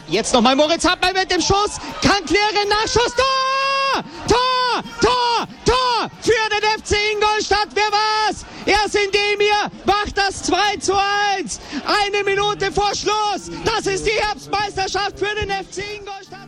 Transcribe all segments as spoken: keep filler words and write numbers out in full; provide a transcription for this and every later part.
Jetzt nochmal Moritz Hartmann mit dem Schuss. Kann klären, Nachschuss. Tor! Tor! Tor! Tor! Für den F C Ingolstadt. Wer war's? Erst Indemir macht das zwei zu eins. Eine Minute vor Schluss. Das ist die Herbstmeisterschaft für den F C Ingolstadt.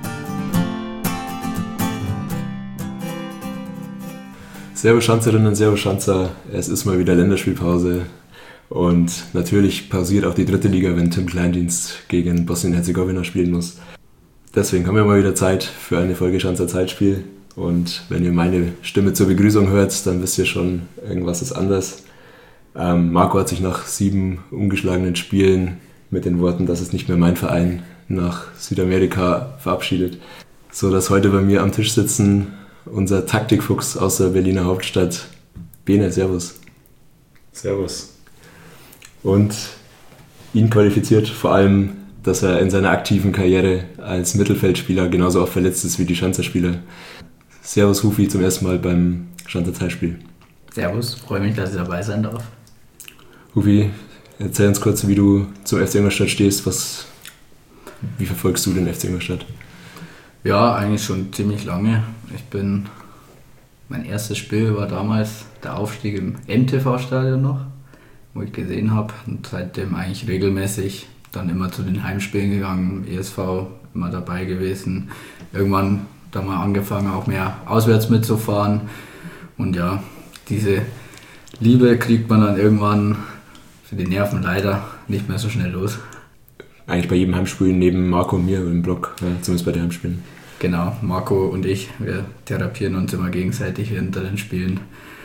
Servus Schanzerinnen, servus Schanzer. Es ist mal wieder Länderspielpause. Und natürlich pausiert auch die dritte Liga, wenn Tim Kleindienst gegen Bosnien-Herzegowina spielen muss. Deswegen haben wir mal wieder Zeit für eine Folge Schanzer Zeitspiel. Und wenn ihr meine Stimme zur Begrüßung hört, dann wisst ihr schon, irgendwas ist anders. Ähm, Marco hat sich nach sieben ungeschlagenen Spielen mit den Worten, das ist nicht mehr mein Verein, nach Südamerika verabschiedet. So dass heute bei mir am Tisch sitzen unser Taktikfuchs aus der Berliner Hauptstadt, Bene, servus. Servus. Und ihn qualifiziert vor allem, dass er in seiner aktiven Karriere als Mittelfeldspieler genauso oft verletzt ist wie die Schanzer-Spieler. Servus Hufi zum ersten Mal beim Schanzer Zeitspiel. Servus, freue mich, dass ich dabei sein darf. Hufi, erzähl uns kurz, wie du zum F C Ingolstadt stehst. Was, wie verfolgst du den F C Ingolstadt? Ja, eigentlich schon ziemlich lange. Ich bin, mein erstes Spiel war damals der Aufstieg im M T V-Stadion noch, wo ich gesehen habe, und seitdem eigentlich regelmäßig dann immer zu den Heimspielen gegangen, E S V immer dabei gewesen. Irgendwann dann mal angefangen, auch mehr auswärts mitzufahren, und ja, diese Liebe kriegt man dann irgendwann für die Nerven leider nicht mehr so schnell los. Eigentlich bei jedem Heimspiel neben Marco und mir im Blog, ja, zumindest bei den Heimspielen. Genau, Marco und ich, wir therapieren uns immer gegenseitig hinter den Spielen.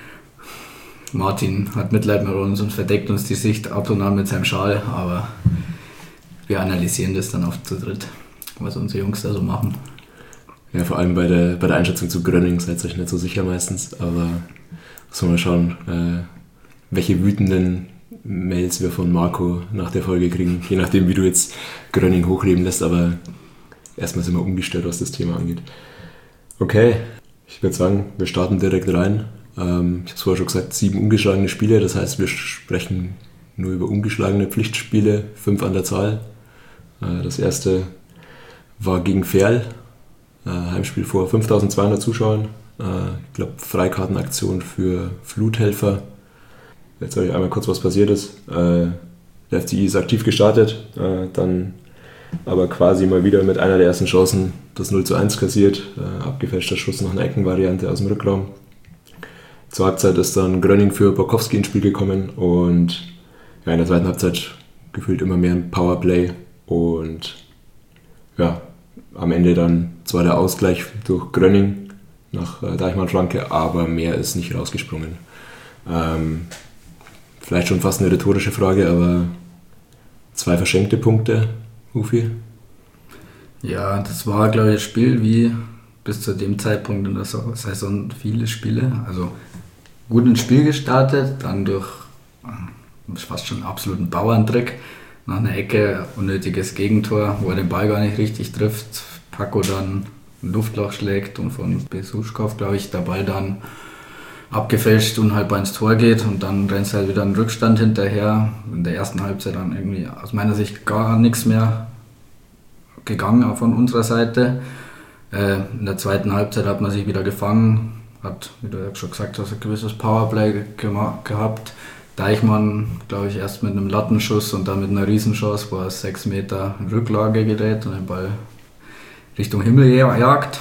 Martin hat Mitleid mit uns und verdeckt uns die Sicht ab und an mit seinem Schal, aber wir analysieren das dann oft zu dritt, was unsere Jungs da so machen. Ja, vor allem bei der, bei der Einschätzung zu Gröning seid ihr euch nicht so sicher meistens, aber müssen wir mal schauen, äh, welche wütenden Mails wir von Marco nach der Folge kriegen, je nachdem wie du jetzt Gröning hochleben lässt, aber erstmal sind wir umgestellt, was das Thema angeht. Okay, ich würde sagen, wir starten direkt rein. Ähm, ich habe es vorher schon gesagt, sieben ungeschlagene Spiele, das heißt, wir sprechen nur über ungeschlagene Pflichtspiele, fünf an der Zahl. Äh, das erste war gegen Verl, äh, Heimspiel vor fünftausendzweihundert Zuschauern. Äh, ich glaube, Freikartenaktion für Fluthelfer. Jetzt sage ich einmal kurz, was passiert ist. Äh, der F C I ist aktiv gestartet, äh, dann aber quasi mal wieder mit einer der ersten Chancen das null zu eins kassiert. Äh, abgefälschter Schuss nach einer Eckenvariante aus dem Rückraum. Zur Halbzeit ist dann Gröning für Borkowski ins Spiel gekommen und ja, in der zweiten Halbzeit gefühlt immer mehr ein Powerplay und ja, am Ende dann zwar der Ausgleich durch Gröning nach äh, Deichmann-Flanke, aber mehr ist nicht rausgesprungen. Ähm, vielleicht schon fast eine rhetorische Frage, aber zwei verschenkte Punkte, Hufi? Ja, das war, glaube ich, ein Spiel wie bis zu dem Zeitpunkt in der Saison viele Spiele. Also gut ins Spiel gestartet, dann durch fast schon einen absoluten Bauerntrick nach einer Ecke, unnötiges Gegentor, wo er den Ball gar nicht richtig trifft. Paco dann ein Luftloch schlägt und von Besuschkow, glaube ich, der Ball dann abgefälscht und halb ins Tor geht, und dann rennt halt wieder ein Rückstand hinterher. In der ersten Halbzeit dann irgendwie aus meiner Sicht gar nichts mehr gegangen von unserer Seite. Äh, in der zweiten Halbzeit hat man sich wieder gefangen, hat, wie du ja schon gesagt hast, ein gewisses Powerplay gema- gehabt. Deichmann, glaube ich, erst mit einem Lattenschuss und dann mit einer Riesenchance, wo er sechs Meter in Rücklage gerät und den Ball Richtung Himmel jagt.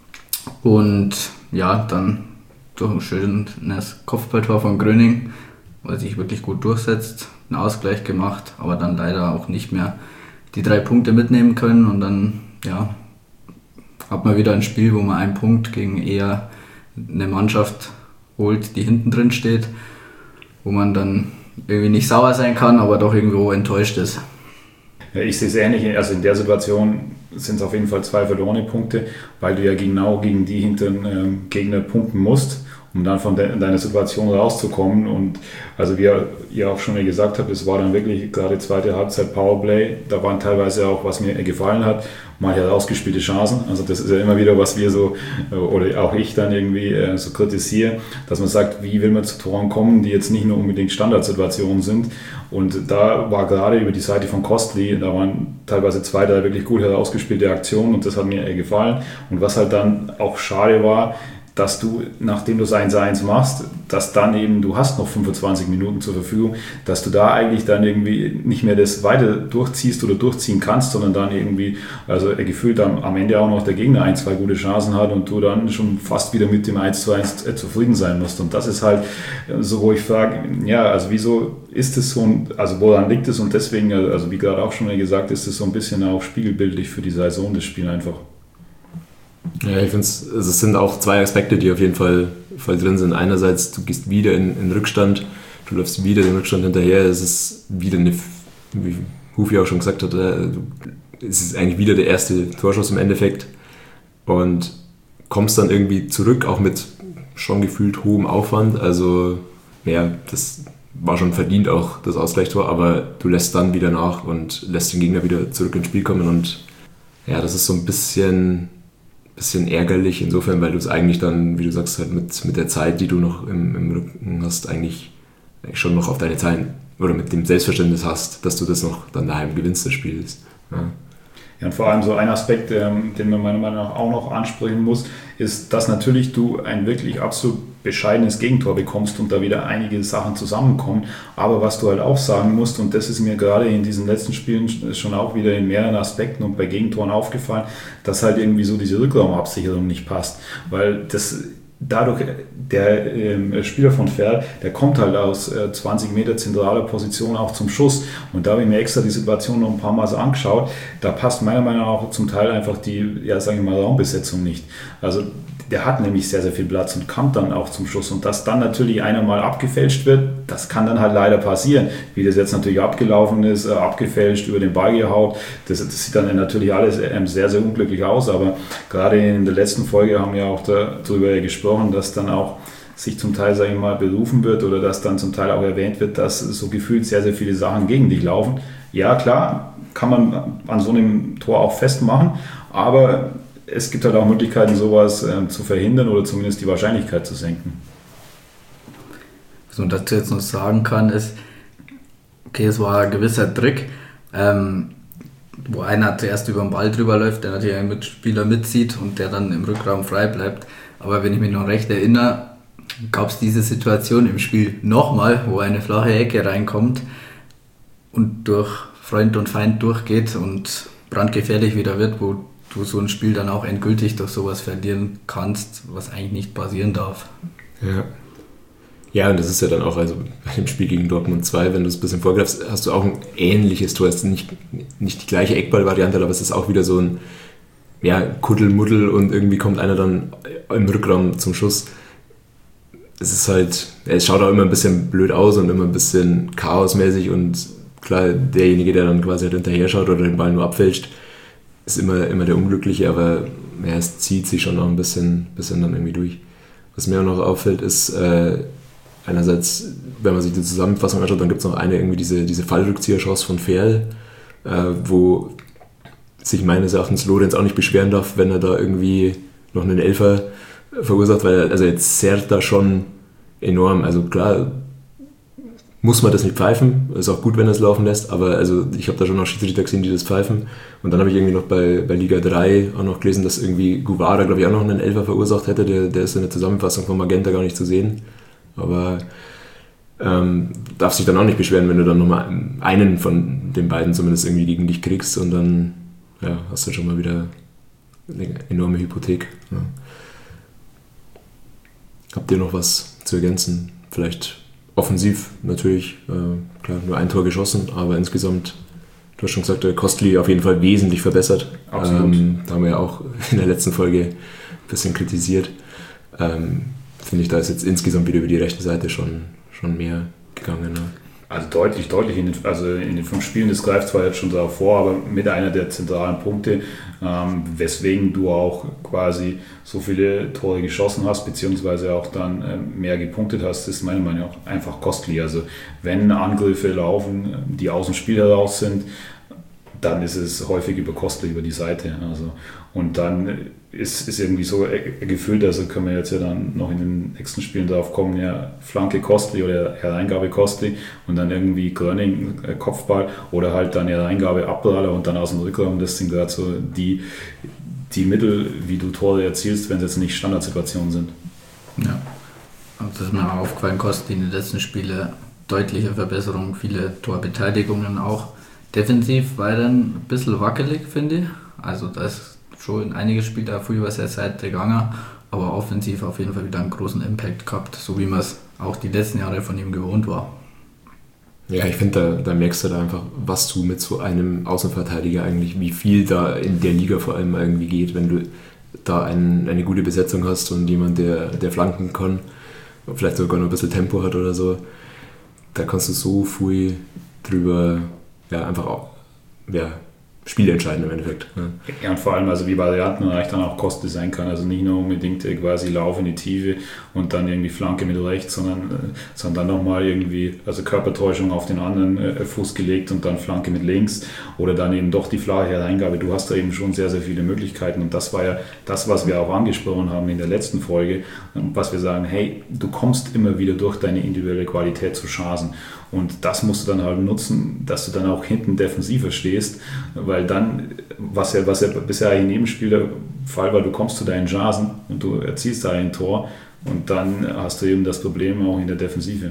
Und ja, dann durch ein schönes Kopfballtor von Gröning, wo er sich wirklich gut durchsetzt, einen Ausgleich gemacht, aber dann leider auch nicht mehr die drei Punkte mitnehmen können, und dann ja, hat man wieder ein Spiel, wo man einen Punkt gegen eher eine Mannschaft holt, die hinten drin steht, wo man dann irgendwie nicht sauer sein kann, aber doch irgendwo enttäuscht ist. Ja, ich sehe es ähnlich, also in der Situation sind es auf jeden Fall zwei verlorene Punkte, weil du ja genau gegen die hinteren ähm, Gegner punkten musst. um dann von de- deiner Situation rauszukommen. Und also wie ihr auch schon gesagt habt, es war dann wirklich gerade zweite Halbzeit Powerplay, da waren teilweise auch, was mir gefallen hat, mal herausgespielte Chancen. Also das ist ja immer wieder, was wir so, oder auch ich dann irgendwie äh, so kritisiere, dass man sagt, wie will man zu Toren kommen, die jetzt nicht nur unbedingt Standardsituationen sind. Und da war gerade über die Seite von Kostli, da waren teilweise zwei, drei wirklich gut herausgespielte Aktionen und das hat mir gefallen. Und was halt dann auch schade war, dass du, nachdem du das eins eins machst, dass dann eben, du hast noch fünfundzwanzig Minuten zur Verfügung, dass du da eigentlich dann irgendwie nicht mehr das weiter durchziehst oder durchziehen kannst, sondern dann irgendwie, also gefühlt am, am Ende auch noch der Gegner ein, zwei gute Chancen hat und du dann schon fast wieder mit dem eins zu eins zufrieden sein musst. Und das ist halt so, wo ich frage, ja, also wieso ist es so, ein, also woran liegt es? Und deswegen, also wie gerade auch schon mal gesagt, ist es so ein bisschen auch spiegelbildlich für die Saison, das Spiel einfach. Ja, ich finde es, also es sind auch zwei Aspekte, die auf jeden Fall voll drin sind. Einerseits, du gehst wieder in, in Rückstand, du läufst wieder den Rückstand hinterher, es ist wieder eine, wie Hufi auch schon gesagt hat, es ist eigentlich wieder der erste Torschuss im Endeffekt und kommst dann irgendwie zurück, auch mit schon gefühlt hohem Aufwand, also ja, das war schon verdient auch, das Ausgleichstor, aber du lässt dann wieder nach und lässt den Gegner wieder zurück ins Spiel kommen und ja, das ist so ein bisschen bisschen ärgerlich insofern, weil du es eigentlich dann, wie du sagst, halt mit, mit der Zeit, die du noch im, im Rücken hast, eigentlich, eigentlich schon noch auf deine Zeit oder mit dem Selbstverständnis hast, dass du das noch dann daheim gewinnst, das Spiel ist. Ja. Ja, und vor allem so ein Aspekt, ähm, den man meiner Meinung nach auch noch ansprechen muss, ist, dass natürlich du ein wirklich absolut bescheidenes Gegentor bekommst und da wieder einige Sachen zusammenkommen. Aber was du halt auch sagen musst, und das ist mir gerade in diesen letzten Spielen schon auch wieder in mehreren Aspekten und bei Gegentoren aufgefallen, dass halt irgendwie so diese Rückraumabsicherung nicht passt. Weil das dadurch, der äh, Spieler von Verl, der kommt halt aus äh, zwanzig Meter zentraler Position auch zum Schuss. Und da habe ich mir extra die Situation noch ein paar Mal so angeschaut. Da passt meiner Meinung nach auch zum Teil einfach die, ja, sagen wir mal, Raumbesetzung nicht. Also der hat nämlich sehr, sehr viel Platz und kommt dann auch zum Schuss. Und dass dann natürlich einer mal abgefälscht wird, das kann dann halt leider passieren. Wie das jetzt natürlich abgelaufen ist, äh, abgefälscht, über den Ball gehaut, das, das sieht dann natürlich alles ähm, sehr, sehr unglücklich aus. Aber gerade in der letzten Folge haben wir auch darüber gesprochen, dass dann auch sich zum Teil, sage ich mal, berufen wird oder dass dann zum Teil auch erwähnt wird, dass so gefühlt sehr, sehr viele Sachen gegen dich laufen. Ja, klar, kann man an so einem Tor auch festmachen, aber es gibt halt auch Möglichkeiten, sowas äh, zu verhindern oder zumindest die Wahrscheinlichkeit zu senken. Was man dazu jetzt noch sagen kann, ist, okay, es war ein gewisser Trick, ähm, wo einer zuerst über den Ball drüber läuft, der natürlich einen Mitspieler mitzieht und der dann im Rückraum frei bleibt. Aber wenn ich mich noch recht erinnere, gab es diese Situation im Spiel nochmal, wo eine flache Ecke reinkommt und durch Freund und Feind durchgeht und brandgefährlich wieder wird, wo du so ein Spiel dann auch endgültig durch sowas verlieren kannst, was eigentlich nicht passieren darf. Ja. Ja, und das ist ja dann auch, also bei dem Spiel gegen Dortmund zwei, wenn du es ein bisschen vorgreifst, hast du auch ein ähnliches Tor. Es ist nicht, nicht die gleiche Eckball-Variante, aber es ist auch wieder so ein ja, Kuddelmuddel und irgendwie kommt einer dann im Rückraum zum Schuss. Es ist halt, es schaut auch immer ein bisschen blöd aus und immer ein bisschen chaosmäßig und klar, derjenige, der dann quasi halt hinterher schaut oder den Ball nur abfälscht, ist immer, immer der Unglückliche, aber ja, es zieht sich schon noch ein bisschen, bisschen dann irgendwie durch. Was mir auch noch auffällt, ist äh, einerseits, wenn man sich die Zusammenfassung anschaut, dann gibt es noch eine, irgendwie diese, diese Fallrückzieher-Chance von Verl, äh, wo sich meines Erachtens Lorenz auch nicht beschweren darf, wenn er da irgendwie noch einen Elfer verursacht, weil also jetzt zerrt da schon enorm, also klar, muss man das nicht pfeifen, ist auch gut, wenn er es laufen lässt, aber also ich habe da schon noch Schiedsrichter gesehen, die das pfeifen und dann habe ich irgendwie noch bei, bei Liga drei auch noch gelesen, dass irgendwie Guevara, glaube ich, auch noch einen Elfer verursacht hätte, der, der ist in der Zusammenfassung von Magenta gar nicht zu sehen, aber ähm, darf sich dann auch nicht beschweren, wenn du dann nochmal einen von den beiden zumindest irgendwie gegen dich kriegst und dann ja, hast du schon mal wieder eine enorme Hypothek. Ja. Habt ihr noch was zu ergänzen? Vielleicht offensiv natürlich, äh, klar, nur ein Tor geschossen, aber insgesamt, du hast schon gesagt, der Kostli auf jeden Fall wesentlich verbessert. Absolut. Ähm, da haben wir ja auch in der letzten Folge ein bisschen kritisiert. Ähm, Finde ich, da ist jetzt insgesamt wieder über die rechte Seite schon, schon mehr gegangen. Ne? Also deutlich, deutlich. In den, also in den fünf Spielen, das greift zwar jetzt schon so vor, aber mit einer der zentralen Punkte, ähm, weswegen du auch quasi so viele Tore geschossen hast, beziehungsweise auch dann ähm, mehr gepunktet hast, ist meiner Meinung nach einfach costly. Also wenn Angriffe laufen, die aus dem Spiel heraus sind, dann ist es häufig über Costly über die Seite. Also, und dann ist, ist irgendwie so gefühlt, also können wir jetzt ja dann noch in den nächsten Spielen darauf kommen, ja, Flanke Costly oder Hereingabe Costly und dann irgendwie Gröning äh, Kopfball oder halt dann Hereingabe Abpraller und dann aus dem Rückraum. Das sind gerade so die, die Mittel, wie du Tore erzielst, wenn es jetzt nicht Standardsituationen sind. Ja, und das ist mir auch aufgefallen, Costly in den letzten Spielen deutliche Verbesserung, viele Torbeteiligungen auch. Defensiv war er dann ein bisschen wackelig, finde ich. Also da ist schon einige Spiele da früh was er Seite gegangen, aber offensiv auf jeden Fall wieder einen großen Impact gehabt, so wie man es auch die letzten Jahre von ihm gewohnt war. Ja, ich finde, da, da merkst du da einfach, was du mit so einem Außenverteidiger eigentlich, wie viel da in der Liga vor allem irgendwie geht, wenn du da ein, eine gute Besetzung hast und jemand, der, der flanken kann, vielleicht sogar noch ein bisschen Tempo hat oder so, da kannst du so viel drüber, ja, einfach auch, ja, Spiele entscheiden im Endeffekt. Ja. Ja, und vor allem, also wie variantenreich dann auch Koste sein kann. Also nicht nur unbedingt quasi Lauf in die Tiefe und dann irgendwie Flanke mit rechts, sondern, sondern dann nochmal irgendwie, also Körpertäuschung auf den anderen äh, Fuß gelegt und dann Flanke mit links oder dann eben doch die flache Hereingabe. Du hast da eben schon sehr, sehr viele Möglichkeiten und das war ja das, was wir auch angesprochen haben in der letzten Folge, was wir sagen, hey, du kommst immer wieder durch deine individuelle Qualität zu Chancen. Und das musst du dann halt nutzen, dass du dann auch hinten defensiver stehst, weil dann, was ja, was ja bisher in jedem Spiel der Fall war, du kommst zu deinen Chancen und du erzielst da ein Tor und dann hast du eben das Problem auch in der Defensive.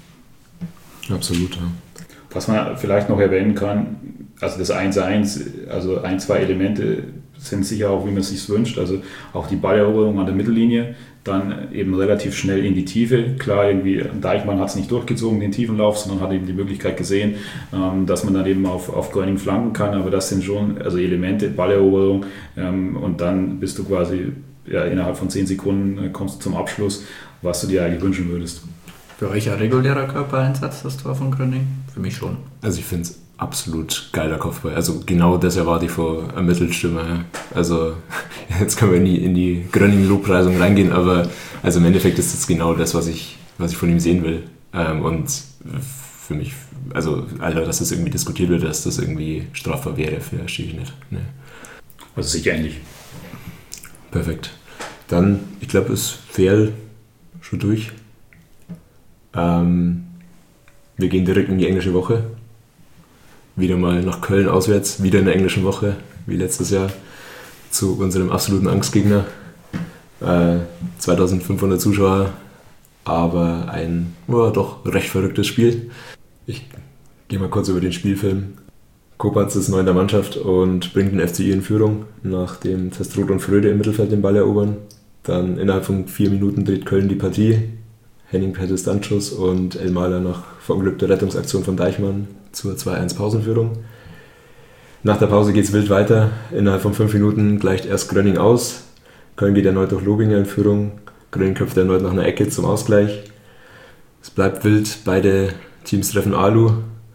Absolut, ja. Was man vielleicht noch erwähnen kann, also das eins eins, also ein, zwei Elemente sind sicher auch, wie man es sich wünscht, also auch die Balleroberung an der Mittellinie, dann eben relativ schnell in die Tiefe. Klar, irgendwie Deichmann hat es nicht durchgezogen, den Tiefenlauf, sondern hat eben die Möglichkeit gesehen, ähm, dass man dann eben auf, auf Gröning flanken kann, aber das sind schon also Elemente, Balleroberung ähm, und dann bist du quasi ja, innerhalb von zehn Sekunden äh, kommst du zum Abschluss, was du dir eigentlich wünschen würdest. Für euch ein regulärer Körpereinsatz, das Tor von Gröning? Für mich schon. Also ich finde es absolut geiler Kopfball. Also genau das erwarte ich vor einer Mittelstürmer. Also jetzt können wir nie in die Gröning-Lobpreisung reingehen, aber also im Endeffekt ist das genau das, was ich, was ich von ihm sehen will. Und für mich, also Alter, dass das irgendwie diskutiert wird, dass das irgendwie strafbar wäre, verstehe ich nicht. Nee. Also sicher ähnlich. Perfekt. Dann, ich glaube, ist Ferl schon durch. Ähm, wir gehen direkt in die englische Woche. Wieder mal nach Köln auswärts, wieder in der englischen Woche, wie letztes Jahr, zu unserem absoluten Angstgegner. Äh, zweitausendfünfhundert Zuschauer, aber ein oh, doch recht verrücktes Spiel. Ich gehe mal kurz über den Spielfilm. Kopacz ist neu in der Mannschaft und bringt den F C I in Führung, nachdem Testrot und Fröde im Mittelfeld den Ball erobern. Dann innerhalb von vier Minuten dreht Köln die Partie. Henning per Distanzschuss und Elmaler nach verunglückter Rettungsaktion von Deichmann zur zwei eins Pausenführung. Nach der Pause geht es wild weiter. Innerhalb von fünf Minuten gleicht erst Gröning aus. Köln geht erneut durch Lobinger in Führung. Gröning köpft erneut nach einer Ecke zum Ausgleich. Es bleibt wild. Beide Teams treffen Alu.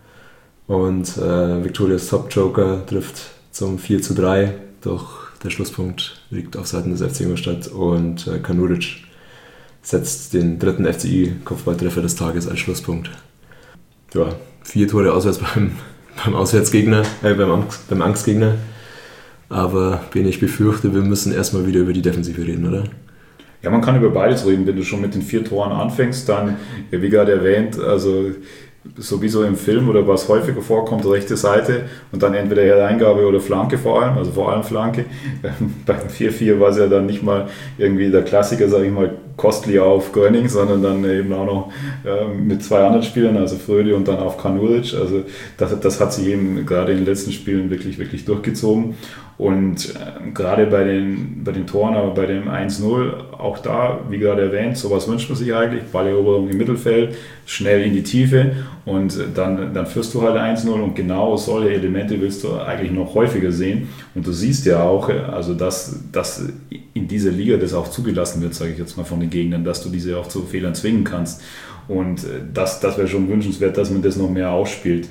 Und äh, Viktorias Top-Joker trifft zum vier zu drei. Doch der Schlusspunkt liegt auf Seiten des F C Ingolstadt und äh, Kanuric setzt den dritten F C I-Kopfballtreffer des Tages als Schlusspunkt. Ja, vier Tore auswärts beim, beim Auswärtsgegner, äh, beim, Angst, beim Angstgegner. Aber wen ich befürchte, wir müssen erstmal wieder über die Defensive reden, oder? Ja, man kann über beides reden. Wenn du schon mit den vier Toren anfängst, dann, wie gerade erwähnt, also sowieso im Film oder was häufiger vorkommt, rechte Seite und dann entweder Hereingabe oder Flanke vor allem, also vor allem Flanke. Beim vier vier war es ja dann nicht mal irgendwie der Klassiker, sage ich mal, Costly auf Gröning, sondern dann eben auch noch äh, mit zwei anderen Spielern, also Fröde und dann auf Kanuric. Also das, das hat sich eben gerade in den letzten Spielen wirklich, wirklich durchgezogen. Und äh, gerade bei den, bei den Toren, aber bei dem eins null, auch da, wie gerade erwähnt, sowas wünscht man sich eigentlich. Balleroberung im Mittelfeld, schnell in die Tiefe und dann, dann führst du halt eins null und genau solche Elemente willst du eigentlich noch häufiger sehen. Und du siehst ja auch, also dass, dass in dieser Liga das auch zugelassen wird, sage ich jetzt mal von den Gegnern, dass du diese auch zu Fehlern zwingen kannst. Und das, das wäre schon wünschenswert, dass man das noch mehr ausspielt.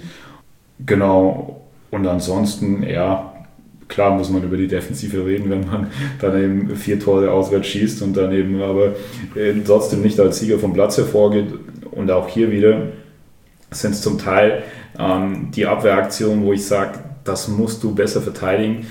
Genau, und ansonsten, ja, klar muss man über die Defensive reden, wenn man dann eben vier Tore auswärts schießt und dann eben aber trotzdem nicht als Sieger vom Platz hervorgeht. Und auch hier wieder sind es zum Teil ähm, die Abwehraktionen, wo ich sage, das musst du besser verteidigen.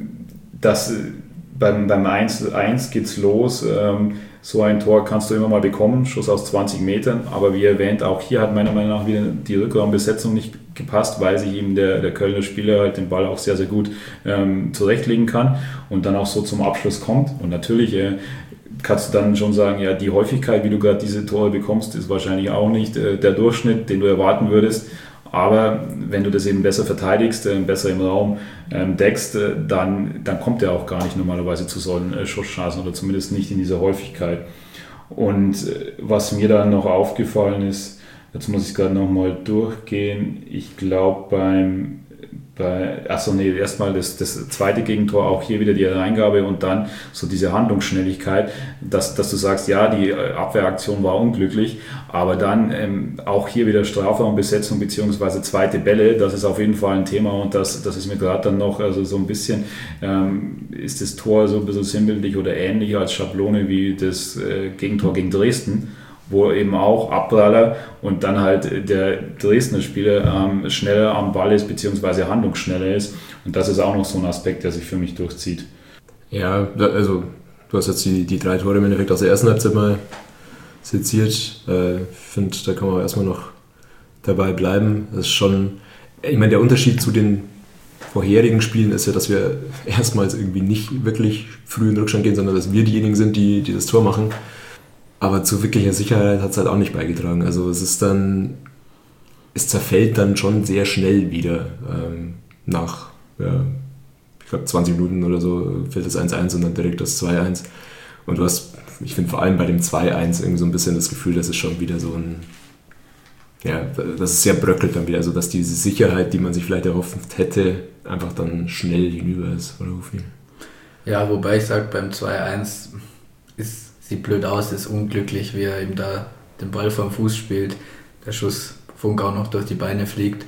Das, beim, beim eins zu eins geht es los. Ähm, so ein Tor kannst du immer mal bekommen, Schuss aus zwanzig Metern. Aber wie erwähnt, auch hier hat meiner Meinung nach wieder die Rückraumbesetzung nicht gepasst, weil sich eben der, der Kölner Spieler halt den Ball auch sehr, sehr gut ähm, zurechtlegen kann und dann auch so zum Abschluss kommt. Und natürlich äh, kannst du dann schon sagen, ja, die Häufigkeit, wie du gerade diese Tore bekommst, ist wahrscheinlich auch nicht äh, der Durchschnitt, den du erwarten würdest. Aber wenn du das eben besser verteidigst, äh, besser im Raum ähm, deckst, äh, dann, dann kommt er auch gar nicht normalerweise zu solchen äh, Schusschancen oder zumindest nicht in dieser Häufigkeit. Und äh, was mir dann noch aufgefallen ist, jetzt muss ich gerade nochmal durchgehen, ich glaube beim Bei, achso, nee, erstmal das, das zweite Gegentor, auch hier wieder die Reingabe und dann so diese Handlungsschnelligkeit, dass, dass du sagst, ja, die Abwehraktion war unglücklich, aber dann ähm, auch hier wieder Strafraumbesetzung bzw. zweite Bälle, das ist auf jeden Fall ein Thema und das, das ist mir gerade dann noch, also so ein bisschen ähm, ist das Tor so ein bisschen sinnbildlich oder ähnlich als Schablone wie das äh, Gegentor gegen Dresden, wo eben auch Abpraller und dann halt der Dresdner Spieler ähm, schneller am Ball ist, beziehungsweise handlungsschneller ist. Und das ist auch noch so ein Aspekt, der sich für mich durchzieht. Ja, also du hast jetzt die, die drei Tore im Endeffekt aus der ersten Halbzeit mal seziert. Ich äh, finde, da kann man erstmal noch dabei bleiben. Das ist schon, ich meine, der Unterschied zu den vorherigen Spielen ist ja, dass wir erstmals irgendwie nicht wirklich früh in den Rückstand gehen, sondern dass wir diejenigen sind, die, die das Tor machen. Aber zu wirklicher Sicherheit hat es halt auch nicht beigetragen. Also es ist dann, es zerfällt dann schon sehr schnell wieder. Ähm, nach, ja, ich glaube zwanzig Minuten oder so fällt das eins eins und dann direkt das zwei eins. Und du hast, ich finde vor allem bei dem zwei eins irgendwie so ein bisschen das Gefühl, dass es schon wieder so ein, ja, dass es sehr bröckelt dann wieder. Also dass diese Sicherheit, die man sich vielleicht erhofft hätte, einfach dann schnell hinüber ist. Oder Hufi? Ja, wobei ich sage, beim zwei eins ist sieht blöd aus, ist unglücklich, wie er eben da den Ball vom Fuß spielt. Der Schuss Funk auch noch durch die Beine fliegt.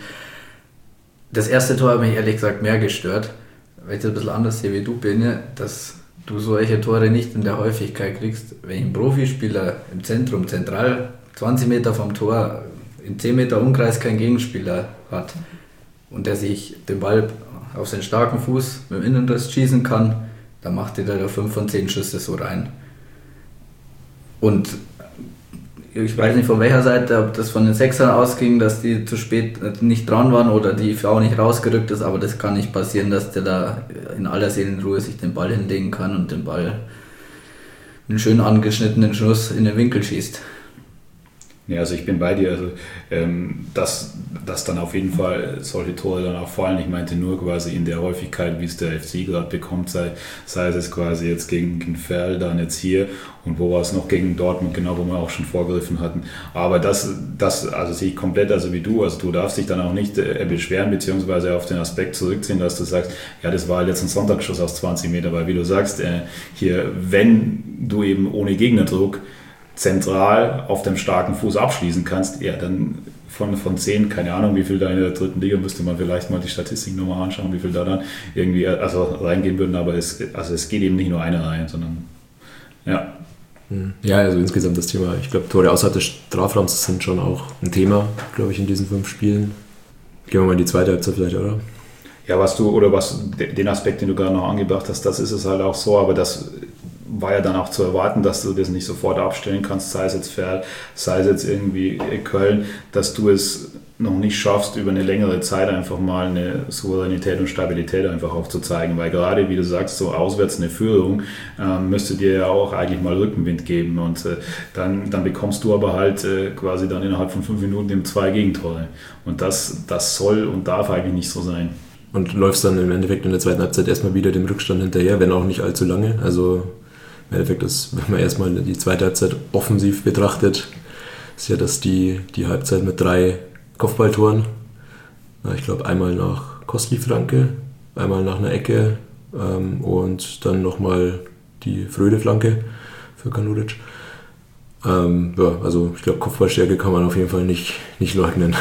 Das erste Tor hat mich ehrlich gesagt mehr gestört, weil ich das ein bisschen anders sehe wie du, Bene, dass du solche Tore nicht in der Häufigkeit kriegst. Wenn ein Profispieler im Zentrum, zentral, zwanzig Meter vom Tor, in zehn Meter Umkreis kein Gegenspieler hat und der sich den Ball auf seinen starken Fuß mit dem Innenriss schießen kann, dann macht er da fünf von zehn Schüsse so rein. Und ich weiß nicht von welcher Seite, ob das von den Sechsern ausging, dass die zu spät nicht dran waren oder die Frau nicht rausgerückt ist, aber das kann nicht passieren, dass der da in aller Seelenruhe sich den Ball hinlegen kann und den Ball einen schön angeschnittenen Schuss in den Winkel schießt. Ja, also ich bin bei dir, also ähm, dass, dass dann auf jeden Fall solche Tore dann auch fallen. Ich meinte nur quasi in der Häufigkeit, wie es der F C gerade bekommt, sei, sei es quasi jetzt gegen, gegen Ferl, dann jetzt hier und wo war es noch gegen Dortmund, genau, wo wir auch schon vorgegriffen hatten. Aber das, das also sehe ich komplett, also wie du, also du darfst dich dann auch nicht äh, beschweren, beziehungsweise auf den Aspekt zurückziehen, dass du sagst, ja, das war halt jetzt ein Sonntagsschuss aus zwanzig Meter, weil wie du sagst, äh, hier, wenn du eben ohne Gegnerdruck zentral auf dem starken Fuß abschließen kannst, ja, dann von, von zehn, keine Ahnung, wie viel da in der dritten Liga, müsste man vielleicht mal die Statistik nochmal anschauen, wie viel da dann irgendwie also reingehen würden, aber es, also es geht eben nicht nur eine rein, sondern ja. Ja, also insgesamt das Thema, ich glaube, Tore außerhalb des Strafraums sind schon auch ein Thema, glaube ich, in diesen fünf Spielen. Gehen wir mal in die zweite Halbzeit vielleicht, oder? Ja, was du, oder was, den Aspekt, den du gerade noch angebracht hast, das ist es halt auch so, aber das war ja dann auch zu erwarten, dass du das nicht sofort abstellen kannst, sei es jetzt Ferl, sei es jetzt irgendwie Köln, dass du es noch nicht schaffst, über eine längere Zeit einfach mal eine Souveränität und Stabilität einfach aufzuzeigen, weil gerade, wie du sagst, so auswärts eine Führung äh, müsste dir ja auch eigentlich mal Rückenwind geben und äh, dann, dann bekommst du aber halt äh, quasi dann innerhalb von fünf Minuten eben zwei Gegentore und das, das soll und darf eigentlich nicht so sein. Und läufst dann im Endeffekt in der zweiten Halbzeit erstmal wieder dem Rückstand hinterher, wenn auch nicht allzu lange, also im Endeffekt ist, wenn man erstmal die zweite Halbzeit offensiv betrachtet, ist ja das die, die Halbzeit mit drei Kopfballtoren. Ich glaube einmal nach Kostli-Flanke, einmal nach einer Ecke ähm, und dann nochmal die Fröde-Flanke für Kanuric. Ähm, ja, also ich glaube, Kopfballstärke kann man auf jeden Fall nicht, nicht leugnen.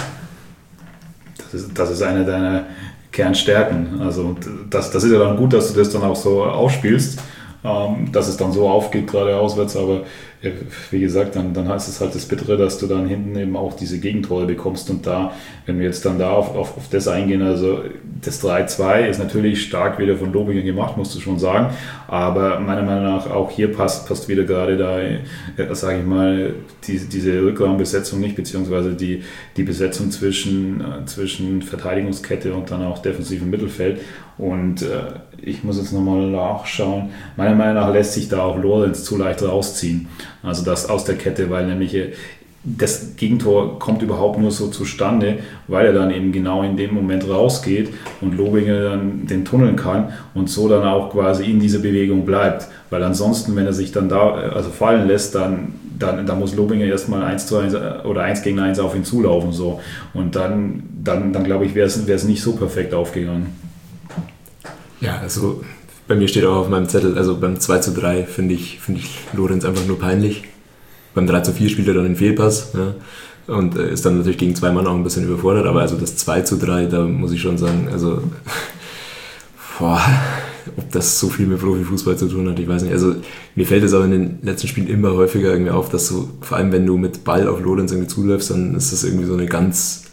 Das ist, das ist eine deiner Kernstärken. Also das, das ist ja dann gut, dass du das dann auch so ausspielst, ähm, dass es dann so aufgeht, gerade auswärts, aber ja, wie gesagt, dann, dann heißt es halt das Bittere, dass du dann hinten eben auch diese Gegentore bekommst und da, wenn wir jetzt dann da auf, auf, auf das eingehen, also das drei zwei ist natürlich stark wieder von Lobinger gemacht, musst du schon sagen, aber meiner Meinung nach auch hier passt, passt wieder gerade da, äh, sage ich mal, die, diese Rückraumbesetzung nicht, beziehungsweise die, die Besetzung zwischen, äh, zwischen Verteidigungskette und dann auch defensivem Mittelfeld. Und äh, ich muss jetzt nochmal nachschauen. Meiner Meinung nach lässt sich da auch Lorenz zu leicht rausziehen. Also das aus der Kette, weil nämlich äh, das Gegentor kommt überhaupt nur so zustande, weil er dann eben genau in dem Moment rausgeht und Lobinger dann den tunneln kann und so dann auch quasi in dieser Bewegung bleibt. Weil ansonsten, wenn er sich dann da also fallen lässt, dann, dann, dann muss Lobinger erstmal eins zu eins oder eins gegen eins auf ihn zulaufen. So. Und dann, dann, dann glaube ich, wäre es nicht so perfekt aufgegangen. Ja, also bei mir steht auch auf meinem Zettel, also beim zwei zu drei finde ich, find ich Lorenz einfach nur peinlich. Beim drei zu vier spielt er dann den Fehlpass, ja, und ist dann natürlich gegen zwei Mann auch ein bisschen überfordert, aber also das zwei zu drei, da muss ich schon sagen, also boah, ob das so viel mit Profifußball zu tun hat, ich weiß nicht. Also mir fällt es auch in den letzten Spielen immer häufiger irgendwie auf, dass du, vor allem wenn du mit Ball auf Lorenz irgendwie zuläufst, dann ist das irgendwie so eine ganz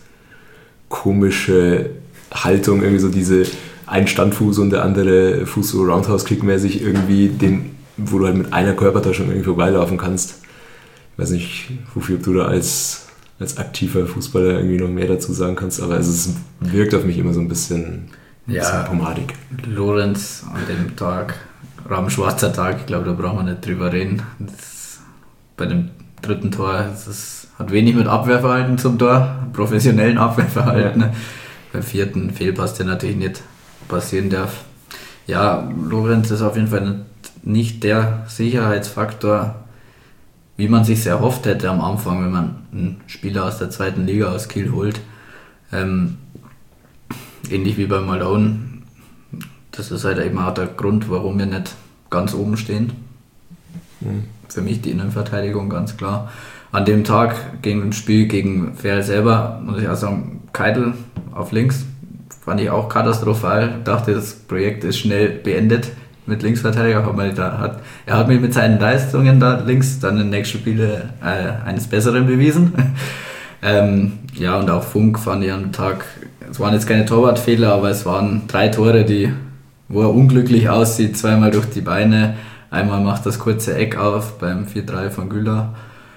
komische Haltung, irgendwie so diese ein Standfuß und der andere Fuß so Roundhouse-Kick-mäßig irgendwie, den, wo du halt mit einer Körpertäuschung irgendwie vorbeilaufen kannst. Ich weiß nicht, Hufi, ob du da als, als aktiver Fußballer irgendwie noch mehr dazu sagen kannst, aber also es wirkt auf mich immer so ein bisschen, ein ja, bisschen pomadig. Lorenz an dem Tag, rabenschwarzer Tag, ich glaube, da brauchen wir nicht drüber reden. Das, bei dem dritten Tor, das hat wenig mit Abwehrverhalten zum Tor, professionellen Abwehrverhalten. Ja. Beim vierten Fehlpass, der natürlich nicht passieren darf. Ja, Lorenz ist auf jeden Fall nicht der Sicherheitsfaktor, wie man sich erhofft hätte am Anfang, wenn man einen Spieler aus der zweiten Liga aus Kiel holt. Ähm, ähnlich wie bei Malone. Das ist halt eben auch der Grund, warum wir nicht ganz oben stehen. Mhm. Für mich die Innenverteidigung ganz klar. An dem Tag gegen ein Spiel gegen Ferl selber, muss ich auch sagen, Keitel auf links, fand ich auch katastrophal. Ich dachte, das Projekt ist schnell beendet mit Linksverteidiger. Aber da hat, er hat mich mit seinen Leistungen da links dann in den nächsten Spielen äh, eines Besseren bewiesen. ähm, ja, und auch Funk fand ich am Tag, es waren jetzt keine Torwartfehler, aber es waren drei Tore, die, wo er unglücklich aussieht, zweimal durch die Beine, einmal macht das kurze Eck auf beim vier drei von Güler.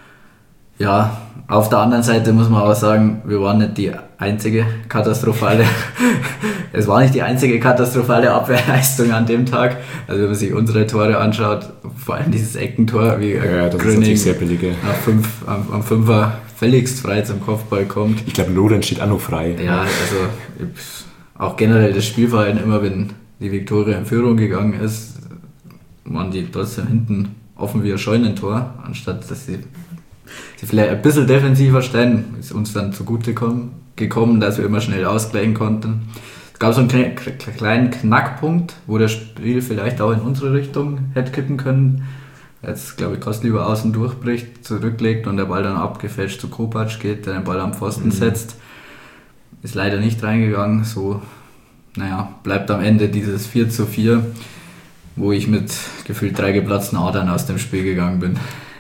Ja, auf der anderen Seite muss man aber sagen, wir waren nicht die einzige katastrophale, es war nicht die einzige katastrophale Abwehrleistung an dem Tag. Also wenn man sich unsere Tore anschaut, vor allem dieses Eckentor, wie ja, das Gröning ist sehr billig, ja. nach fünf, am, am Fünfer völligst frei zum Kopfball kommt. Ich glaube, Lorenz steht auch noch frei. Ja, also auch generell das Spielverhalten, immer wenn die Viktoria in Führung gegangen ist, waren die trotzdem hinten offen wie ein Scheunentor, anstatt dass sie sie vielleicht ein bisschen defensiver stellen, ist uns dann zugute kommen, gekommen, dass wir immer schnell ausgleichen konnten. Es gab so einen kleinen Knackpunkt, wo das Spiel vielleicht auch in unsere Richtung hätte kippen können. Jetzt, glaube ich, Kostl über außen durchbricht, zurücklegt und der Ball dann abgefälscht zu Kopacz geht, der den Ball am Pfosten mhm. setzt. Ist leider nicht reingegangen, so, naja, bleibt am Ende dieses vier zu vier, wo ich mit gefühlt drei geplatzten Adern aus dem Spiel gegangen bin.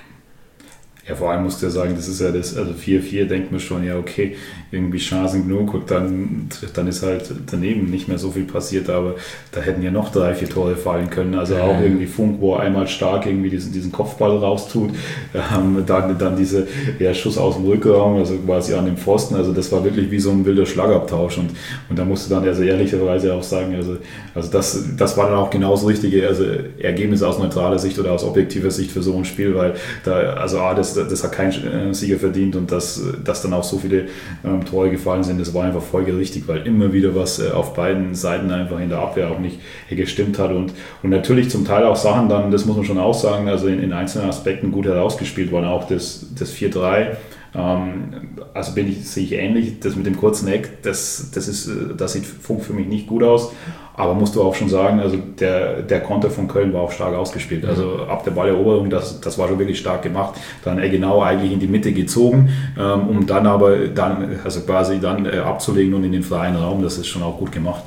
Ja, vor allem musst du ja sagen, das ist ja das, also vier vier denkt man schon, ja okay, irgendwie Chancen genug und dann, dann ist halt daneben nicht mehr so viel passiert, aber da hätten ja noch drei, vier Tore fallen können, also auch irgendwie Funk, wo er einmal stark irgendwie diesen, diesen Kopfball raustut, ähm, dann, dann diese ja, Schuss aus dem Rückraum, also quasi an dem Pfosten, also das war wirklich wie so ein wilder Schlagabtausch und, und da musst du dann also ehrlicherweise auch sagen, also, also das, das war dann auch genau das richtige also Ergebnis aus neutraler Sicht oder aus objektiver Sicht für so ein Spiel, weil da, also A, das das hat kein äh, Sieger verdient und dass, dass dann auch so viele ähm, Tore gefallen sind, das war einfach folgerichtig, weil immer wieder was äh, auf beiden Seiten einfach in der Abwehr auch nicht äh, gestimmt hat und, und natürlich zum Teil auch Sachen dann, das muss man schon auch sagen, also in, in einzelnen Aspekten gut herausgespielt waren, auch das, das vier drei Ähm, also bin ich, sehe ich ähnlich. Das mit dem kurzen Eck, das, das, ist, das sieht für mich nicht gut aus. Aber musst du auch schon sagen, also der, der Konter von Köln war auch stark ausgespielt. Also ab der Balleroberung, das, das war schon wirklich stark gemacht. Dann äh, genau eigentlich in die Mitte gezogen, ähm, um dann aber dann, also quasi dann äh, abzulegen und in den freien Raum. Das ist schon auch gut gemacht.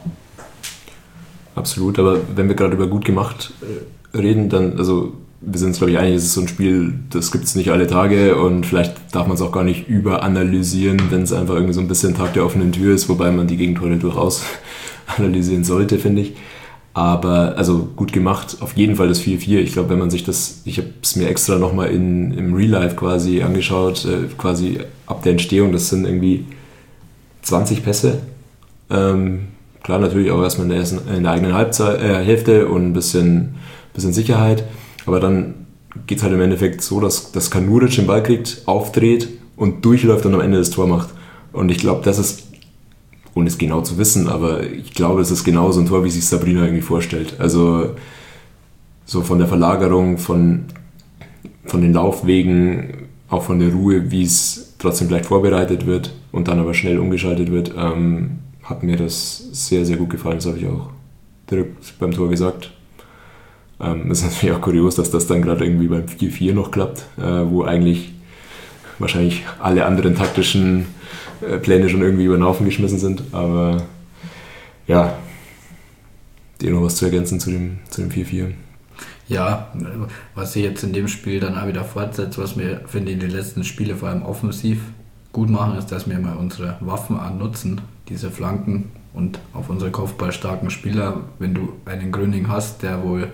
Absolut, aber wenn wir gerade über gut gemacht äh, reden, dann, also wir sind uns, glaube ich, einig, es ist so ein Spiel, das gibt es nicht alle Tage und vielleicht darf man es auch gar nicht überanalysieren, wenn es einfach irgendwie so ein bisschen Tag der offenen Tür ist, wobei man die Gegentore durchaus analysieren sollte, finde ich. Aber also gut gemacht, auf jeden Fall das vier vier. Ich glaube, wenn man sich das, ich habe es mir extra nochmal im Real Life quasi angeschaut, äh, quasi ab der Entstehung, das sind irgendwie zwanzig Pässe. Ähm, klar, natürlich auch erstmal in der, ersten, in der eigenen Halbzeit, äh, Hälfte und ein bisschen, bisschen Sicherheit. Aber dann geht es halt im Endeffekt so, dass, dass Kanuric den Ball kriegt, aufdreht und durchläuft und am Ende das Tor macht. Und ich glaube, das ist, ohne es genau zu wissen, aber ich glaube, es ist genau so ein Tor, wie sich Sabrina irgendwie vorstellt. Also so von der Verlagerung, von, von den Laufwegen, auch von der Ruhe, wie es trotzdem gleich vorbereitet wird und dann aber schnell umgeschaltet wird, ähm, hat mir das sehr, sehr gut gefallen. Das habe ich auch direkt beim Tor gesagt. Ähm, das ist natürlich auch kurios, dass das dann gerade irgendwie beim vier vier noch klappt, äh, wo eigentlich wahrscheinlich alle anderen taktischen äh, Pläne schon irgendwie über den Haufen geschmissen sind. Aber ja, dir noch was zu ergänzen zu dem, zu dem vier vier? Ja, was ich jetzt in dem Spiel dann auch wieder fortsetzt, was wir, finde ich, in den letzten Spielen vor allem offensiv gut machen, ist, dass wir mal unsere Waffen annutzen, diese Flanken und auf unsere kopfballstarken Spieler. Wenn du einen Gröning hast, der wohl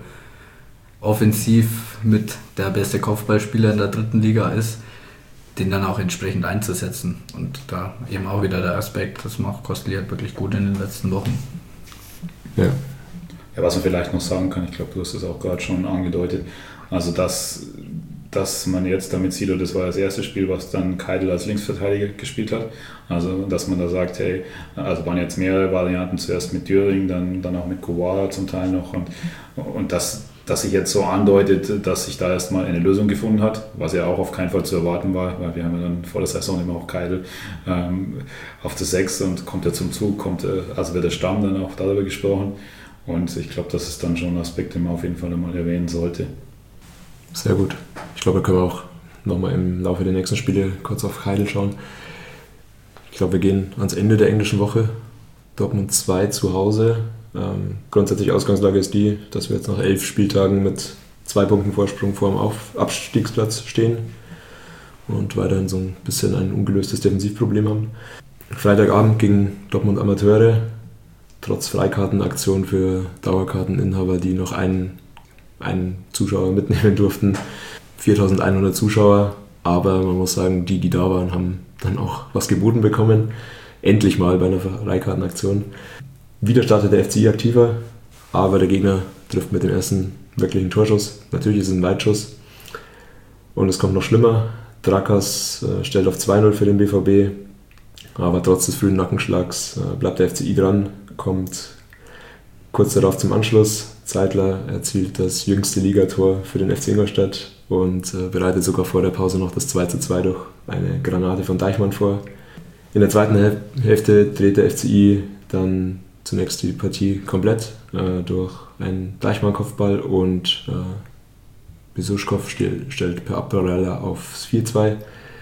offensiv mit der beste Kopfballspieler in der dritten Liga ist, den dann auch entsprechend einzusetzen. Und da eben auch wieder der Aspekt, das macht Kostli halt wirklich gut in den letzten Wochen. Ja. Ja, was man vielleicht noch sagen kann, ich glaube, du hast es auch gerade schon angedeutet, also dass, dass man jetzt damit sieht, und das war das erste Spiel, was dann Keidl als Linksverteidiger gespielt hat, also dass man da sagt, hey, also waren jetzt mehrere Varianten, zuerst mit Döring, dann, dann auch mit Kowara zum Teil noch und, und das, dass sich jetzt so andeutet, dass sich da erstmal eine Lösung gefunden hat, was ja auch auf keinen Fall zu erwarten war, weil wir haben ja dann vor der Saison immer auch Keidl ähm, auf der sechs und kommt er zum Zug, kommt, also wird der Stamm dann auch darüber gesprochen. Und ich glaube, das ist dann schon ein Aspekt, den man auf jeden Fall mal erwähnen sollte. Sehr gut. Ich glaube, da können wir auch nochmal im Laufe der nächsten Spiele kurz auf Keidl schauen. Ich glaube, wir gehen ans Ende der englischen Woche. Dortmund zwei zu Hause. Ähm, grundsätzlich Ausgangslage ist die, dass wir jetzt nach elf Spieltagen mit zwei Punkten Vorsprung vor dem Auf- Abstiegsplatz stehen und weiterhin so ein bisschen ein ungelöstes Defensivproblem haben. Freitagabend gegen Dortmund Amateure. Trotz Freikartenaktion für Dauerkarteninhaber, die noch einen, einen Zuschauer mitnehmen durften. viertausendeinhundert Zuschauer, aber man muss sagen, die, die da waren, haben dann auch was geboten bekommen. Endlich mal bei einer Freikartenaktion. Wieder startet der F C I aktiver, aber der Gegner trifft mit dem ersten wirklichen Torschuss. Natürlich ist es ein Weitschuss. Und es kommt noch schlimmer. Drakas äh, stellt auf zwei null für den B V B, aber trotz des frühen Nackenschlags äh, bleibt der F C I dran. Kommt kurz darauf zum Anschluss. Zeitler erzielt das jüngste Ligator für den F C Ingolstadt und äh, bereitet sogar vor der Pause noch das zwei zu zwei durch eine Granate von Deichmann vor. In der zweiten Häl- Hälfte dreht der F C I dann zunächst die Partie komplett äh, durch einen Deichmann-Kopfball und äh, Besuschkow still, stellt per Abpraller aufs vier zwei.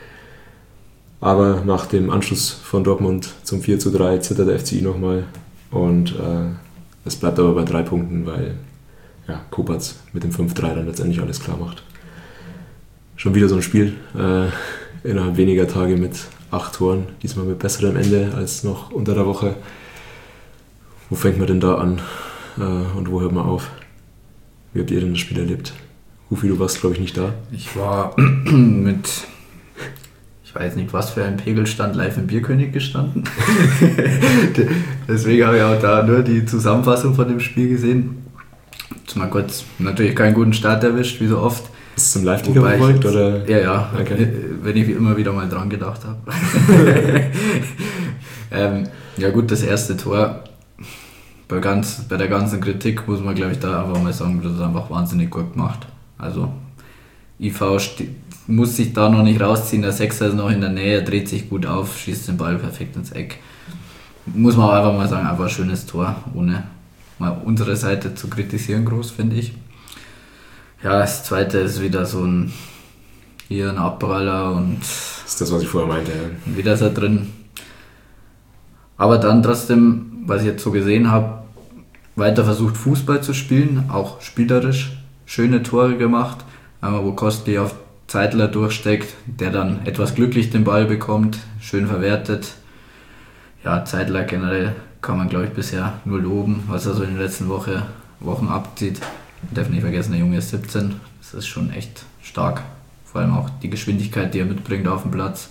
Aber nach dem Anschluss von Dortmund zum vier zu drei zittert der F C I nochmal. Und äh, es bleibt aber bei drei Punkten, weil ja, Kopacz mit dem fünf drei dann letztendlich alles klar macht. Schon wieder so ein Spiel äh, innerhalb weniger Tage mit acht Toren, diesmal mit besserem Ende als noch unter der Woche. Wo fängt man denn da an äh, und wo hört man auf? Wie habt ihr denn das Spiel erlebt? Hufi, du warst, glaube ich, nicht da. Ich war mit... Ich weiß nicht, was für ein Pegelstand live im Bierkönig gestanden. Deswegen habe ich auch da nur die Zusammenfassung von dem Spiel gesehen. Jetzt mal kurz, natürlich keinen guten Start erwischt, wie so oft. Ist es zum Live-Ticker verfolgt? Oder? Ja, ja, okay. Wenn ich immer wieder mal dran gedacht habe. ähm, ja gut, das erste Tor, bei, ganz, bei der ganzen Kritik muss man, glaube ich, da einfach mal sagen, das ist einfach wahnsinnig gut gemacht. Also I V steht muss sich da noch nicht rausziehen. Der Sechser ist noch in der Nähe, dreht sich gut auf, schießt den Ball perfekt ins Eck. Muss man einfach mal sagen, einfach ein schönes Tor, ohne mal unsere Seite zu kritisieren groß, finde ich. Ja, das zweite ist wieder so ein, hier ein Abpraller und... Das ist das, was ich vorher meinte. Ja. Wieder ist er drin. Aber dann trotzdem, was ich jetzt so gesehen habe, weiter versucht Fußball zu spielen, auch spielerisch, schöne Tore gemacht. Einmal wo Kostli auf Zeitler durchsteckt, der dann etwas glücklich den Ball bekommt, schön verwertet. Ja, Zeitler generell kann man, glaube ich, bisher nur loben, was er so in den letzten Woche, Wochen abzieht. Ich darf nicht vergessen, der Junge ist siebzehn, das ist schon echt stark. Vor allem auch die Geschwindigkeit, die er mitbringt auf dem Platz.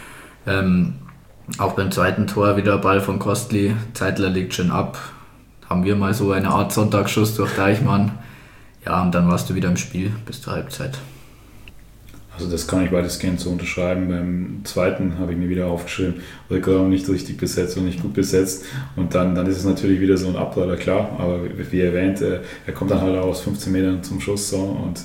Ähm, auch beim zweiten Tor wieder Ball von Kostli, Zeitler legt schön ab. Haben wir mal so eine Art Sonntagsschuss durch Deichmann. Ja, und dann warst du wieder im Spiel bis zur Halbzeit. Also das kann ich weitestgehend so unterschreiben. Beim zweiten habe ich mir wieder aufgeschrieben, Rückraum nicht richtig besetzt und nicht gut besetzt. Und dann, dann ist es natürlich wieder so ein Abpraller, klar. Aber wie erwähnt, er kommt dann halt auch aus fünfzehn Metern zum Schuss. So, und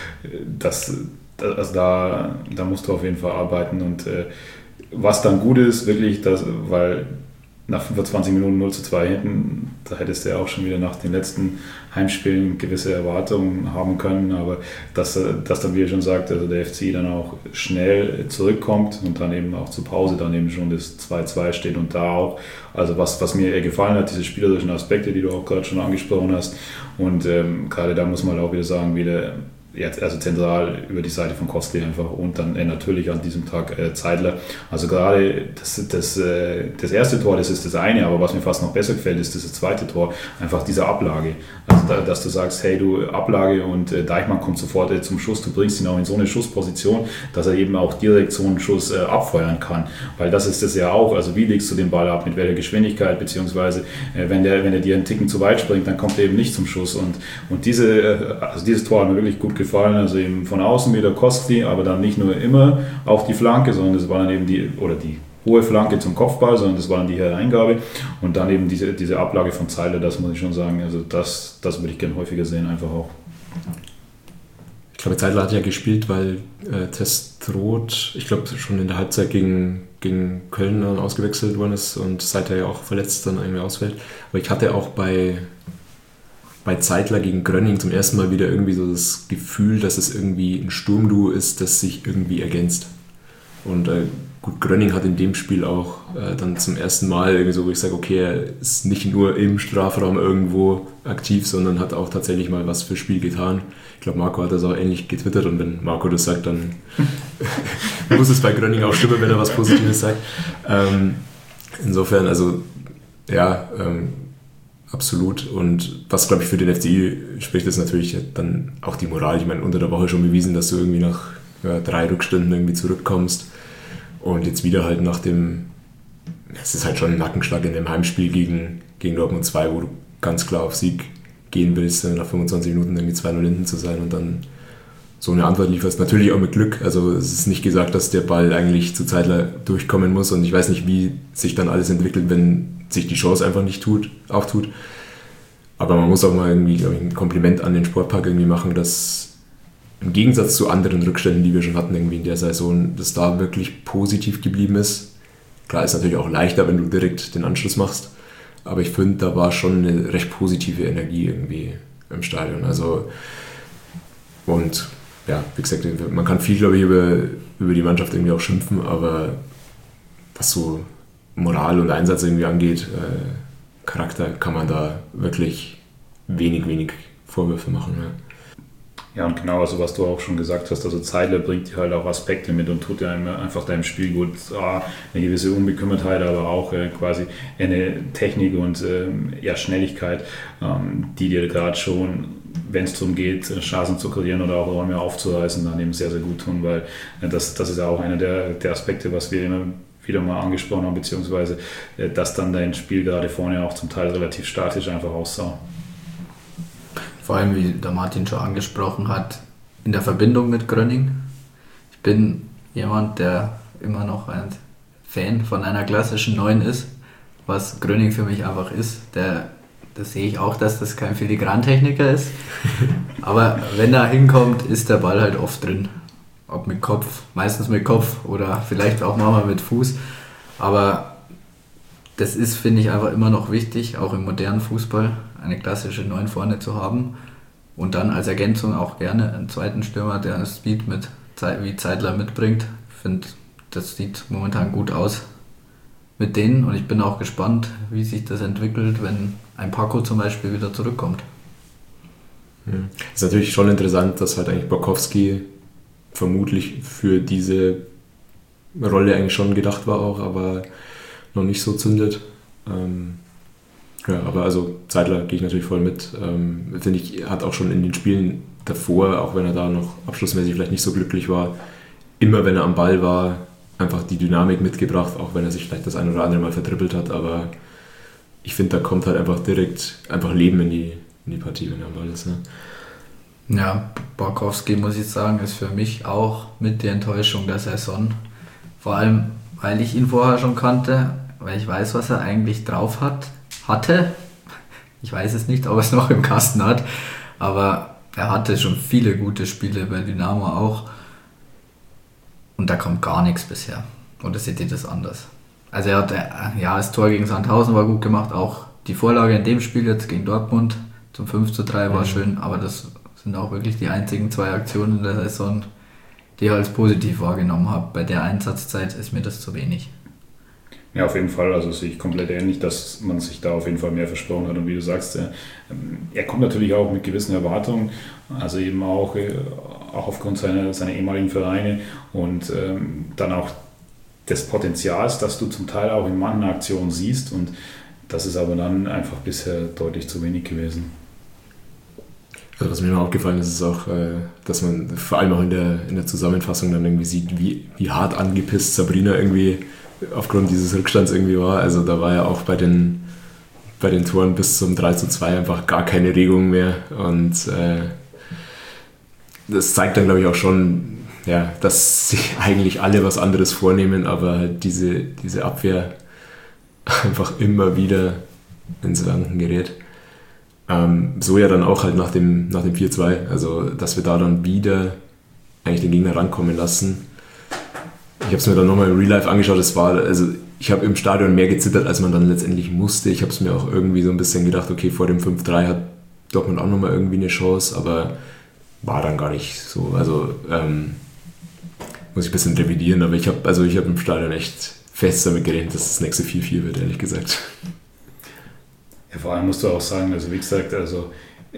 das, also da, da musst du auf jeden Fall arbeiten. Und was dann gut ist, wirklich, dass, weil nach fünfundzwanzig Minuten null zu zwei hinten, da hättest du ja auch schon wieder nach den letzten Heimspielen gewisse Erwartungen haben können, aber dass, dass dann, wie ihr schon sagt, also der F C dann auch schnell zurückkommt und dann eben auch zur Pause dann eben schon das zwei zwei steht und da auch, also was, was mir eher gefallen hat, diese spielerischen Aspekte, die du auch gerade schon angesprochen hast, und ähm, gerade da muss man auch wieder sagen, wieder jetzt also zentral über die Seite von Kostli einfach und dann äh, natürlich an diesem Tag äh, Zeitler. Also gerade das, das, äh, das erste Tor, das ist das eine, aber was mir fast noch besser gefällt, ist das zweite Tor, einfach diese Ablage. Also da, dass du sagst, hey du, Ablage und äh, Deichmann kommt sofort äh, zum Schuss, du bringst ihn auch in so eine Schussposition, dass er eben auch direkt so einen Schuss äh, abfeuern kann. Weil das ist das ja auch, also wie legst du den Ball ab, mit welcher Geschwindigkeit, beziehungsweise äh, wenn der wenn der dir einen Ticken zu weit springt, dann kommt er eben nicht zum Schuss. Und, und diese, äh, also dieses Tor hat mir wirklich gut gefallen. gefallen, also eben von außen wieder Kostli, aber dann nicht nur immer auf die Flanke, sondern das war dann eben die, oder die hohe Flanke zum Kopfball, sondern das war dann die Hereingabe und dann eben diese, diese Ablage von Zeile, das muss ich schon sagen, also das, das würde ich gerne häufiger sehen, einfach auch. Ich glaube, Zeitler hat ja gespielt, weil äh, Testroth, ich glaube, schon in der Halbzeit gegen, gegen Köln dann ausgewechselt worden ist und seither ja auch verletzt dann irgendwie ausfällt, aber ich hatte auch bei bei Zeitler gegen Grönning zum ersten Mal wieder irgendwie so das Gefühl, dass es irgendwie ein Sturmduo ist, das sich irgendwie ergänzt. Und äh, gut, Grönning hat in dem Spiel auch äh, dann zum ersten Mal irgendwie so, wo ich sage, okay, er ist nicht nur im Strafraum irgendwo aktiv, sondern hat auch tatsächlich mal was fürs Spiel getan. Ich glaube, Marco hat das auch ähnlich getwittert und wenn Marco das sagt, dann muss es bei Grönning auch stimmen, wenn er was Positives sagt. Ähm, insofern, also ja, ähm, absolut. Und was, glaube ich, für den F C I spricht, ist natürlich dann auch die Moral. Ich meine, unter der Woche schon bewiesen, dass du irgendwie nach ja, drei Rückständen irgendwie zurückkommst. Und jetzt wieder halt nach dem, es ist halt schon ein Nackenschlag in dem Heimspiel gegen, gegen Dortmund zwei, wo du ganz klar auf Sieg gehen willst, nach fünfundzwanzig Minuten irgendwie zwei null hinten zu sein und dann so eine Antwort lieferst. Natürlich auch mit Glück. Also es ist nicht gesagt, dass der Ball eigentlich zu Zeitler durchkommen muss und ich weiß nicht, wie sich dann alles entwickelt, wenn sich die Chance einfach nicht tut, auftut. Aber man muss auch mal irgendwie, glaube ich, ein Kompliment an den Sportpark irgendwie machen, dass im Gegensatz zu anderen Rückständen, die wir schon hatten irgendwie in der Saison, dass da wirklich positiv geblieben ist. Klar, ist natürlich auch leichter, wenn du direkt den Anschluss machst, aber ich finde, da war schon eine recht positive Energie irgendwie im Stadion. Also und ja, wie gesagt, man kann viel, glaube ich, über, über die Mannschaft irgendwie auch schimpfen, aber was so Moral und Einsatz irgendwie angeht, äh, Charakter, kann man da wirklich wenig, wenig Vorwürfe machen. Ja. Ja, und genau, also was du auch schon gesagt hast, also Zeitler bringt dir halt auch Aspekte mit und tut dir einfach deinem Spiel gut, ah, eine gewisse Unbekümmertheit, aber auch äh, quasi eine Technik und äh, ja, Schnelligkeit, ähm, die dir gerade schon, wenn es darum geht, Chancen zu kreieren oder auch Räume aufzureißen, dann eben sehr, sehr gut tun, weil äh, das, das ist ja auch einer der, der Aspekte, was wir immer wieder mal angesprochen haben, beziehungsweise äh, dass dann dein Spiel gerade vorne auch zum Teil relativ statisch einfach aussah. Vor allem, wie der Martin schon angesprochen hat, in der Verbindung mit Grönning. Ich bin jemand, der immer noch ein Fan von einer klassischen Neun ist, was Grönning für mich einfach ist. Der, das sehe ich auch, dass das kein Filigrantechniker ist, aber wenn er hinkommt, ist der Ball halt oft drin. ob mit Kopf, meistens mit Kopf oder vielleicht auch manchmal mit Fuß. Aber das ist, finde ich, einfach immer noch wichtig, auch im modernen Fußball, eine klassische Neun vorne zu haben. Und dann als Ergänzung auch gerne einen zweiten Stürmer, der einen Speed mit, wie Zeidler mitbringt. Ich finde, das sieht momentan gut aus mit denen. Und ich bin auch gespannt, wie sich das entwickelt, wenn ein Paco zum Beispiel wieder zurückkommt. Ja. Ist natürlich schon interessant, dass halt eigentlich Borkowski vermutlich für diese Rolle eigentlich schon gedacht war auch, aber noch nicht so zündet. Ähm, ja, aber also Zeidler gehe ich natürlich voll mit. Ähm, finde ich, hat auch schon in den Spielen davor, auch wenn er da noch abschlussmäßig vielleicht nicht so glücklich war, immer wenn er am Ball war, einfach die Dynamik mitgebracht, auch wenn er sich vielleicht das ein oder andere Mal vertrippelt hat, aber ich finde, da kommt halt einfach direkt einfach Leben in die, in die Partie, wenn er am Ball ist. Ne? Ja, Borkowski, muss ich sagen, ist für mich auch mit die Enttäuschung der Saison. Vor allem, weil ich ihn vorher schon kannte, weil ich weiß, was er eigentlich drauf hat, hatte. Ich weiß es nicht, ob er es noch im Kasten hat, aber er hatte schon viele gute Spiele bei Dynamo auch und da kommt gar nichts bisher. Oder seht ihr das anders? Also er hat, ja, das Tor gegen Sandhausen war gut gemacht, auch die Vorlage in dem Spiel jetzt gegen Dortmund zum fünf zu drei war mhm. schön, aber das sind auch wirklich die einzigen zwei Aktionen in der Saison, die ich als positiv wahrgenommen habe. Bei der Einsatzzeit ist mir das zu wenig. Ja, auf jeden Fall, also sehe ich komplett ähnlich, dass man sich da auf jeden Fall mehr versprochen hat und wie du sagst, er, er kommt natürlich auch mit gewissen Erwartungen, also eben auch, auch aufgrund seiner, seiner ehemaligen Vereine und ähm, dann auch des Potenzials, das du zum Teil auch in manchen Aktionen siehst und das ist aber dann einfach bisher deutlich zu wenig gewesen. Also was mir immer aufgefallen ist, ist auch, dass man vor allem auch in der, in der Zusammenfassung dann irgendwie sieht, wie, wie hart angepisst Sabrina irgendwie aufgrund dieses Rückstands irgendwie war. Also da war ja auch bei den, bei den Toren bis zum drei zu zwei einfach gar keine Regung mehr und äh, das zeigt dann, glaube ich, auch schon, ja, dass sich eigentlich alle was anderes vornehmen, aber halt diese, diese Abwehr einfach immer wieder ins Wanken gerät. Ähm, so ja dann auch halt nach dem, nach dem vier zwei, also dass wir da dann wieder eigentlich den Gegner rankommen lassen. Ich habe es mir dann nochmal im Real Life angeschaut, es war, also ich habe im Stadion mehr gezittert, als man dann letztendlich musste. Ich habe es mir auch irgendwie so ein bisschen gedacht, okay, vor dem fünf drei hat Dortmund auch nochmal irgendwie eine Chance, aber war dann gar nicht so, also ähm, muss ich ein bisschen revidieren, aber ich habe also ich habe im Stadion echt fest damit gerechnet, dass das nächste vier vier wird, ehrlich gesagt. Ja, vor allem musst du auch sagen, also wie gesagt, also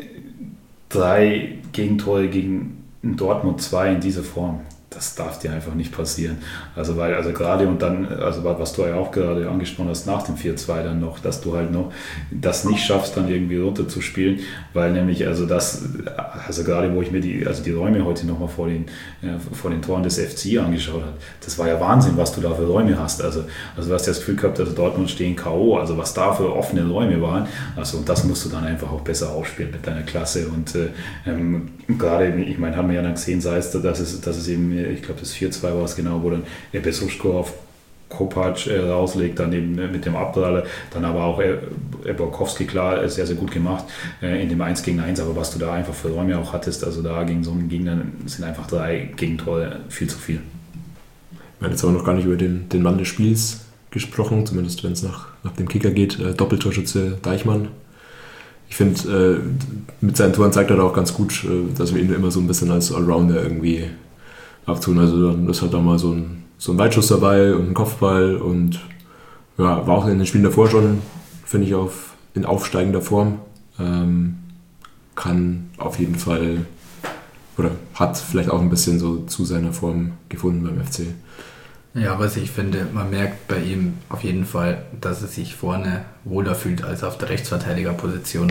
drei Gegentore gegen Dortmund zwei in dieser Form, das darf dir einfach nicht passieren. Also weil, also gerade und dann, also was du ja auch gerade angesprochen hast, nach dem vier zwei dann noch, dass du halt noch das nicht schaffst, dann irgendwie runterzuspielen, weil nämlich, also das, also gerade wo ich mir die, also die Räume heute nochmal vor den, ja, vor den Toren des F C angeschaut habe, das war ja Wahnsinn, was du da für Räume hast. Also, also du hast ja das Gefühl gehabt, also Dortmund stehen K O, also was da für offene Räume waren, also und das musst du dann einfach auch besser aufspielen mit deiner Klasse und äh, ähm, gerade, ich meine, haben wir ja dann gesehen, sei es, dass es, dass es eben, ich glaube das vier zwei war es genau, wo dann der Besuschko auf Kopac äh, rauslegt, dann eben äh, mit dem Abpraller, dann aber auch äh, Borkowski, klar, äh, sehr, sehr gut gemacht äh, in dem eins gegen eins, aber was du da einfach für Räume auch hattest, also da gegen so einen Gegner sind einfach drei Gegentore viel zu viel. Wir haben jetzt aber noch gar nicht über den, den Mann des Spiels gesprochen, zumindest wenn es nach, nach dem Kicker geht, äh, Doppeltorschütze Deichmann. Ich finde, äh, mit seinen Toren zeigt er auch ganz gut, äh, dass wir ihn immer so ein bisschen als Allrounder irgendwie abtun. Also dann ist halt da mal so ein, so ein Weitschuss dabei und ein Kopfball und ja, war auch in den Spielen davor schon, finde ich, auf, in aufsteigender Form. Ähm, kann auf jeden Fall oder hat vielleicht auch ein bisschen so zu seiner Form gefunden beim F C. Ja, was ich finde, man merkt bei ihm auf jeden Fall, dass er sich vorne wohler fühlt als auf der Rechtsverteidigerposition.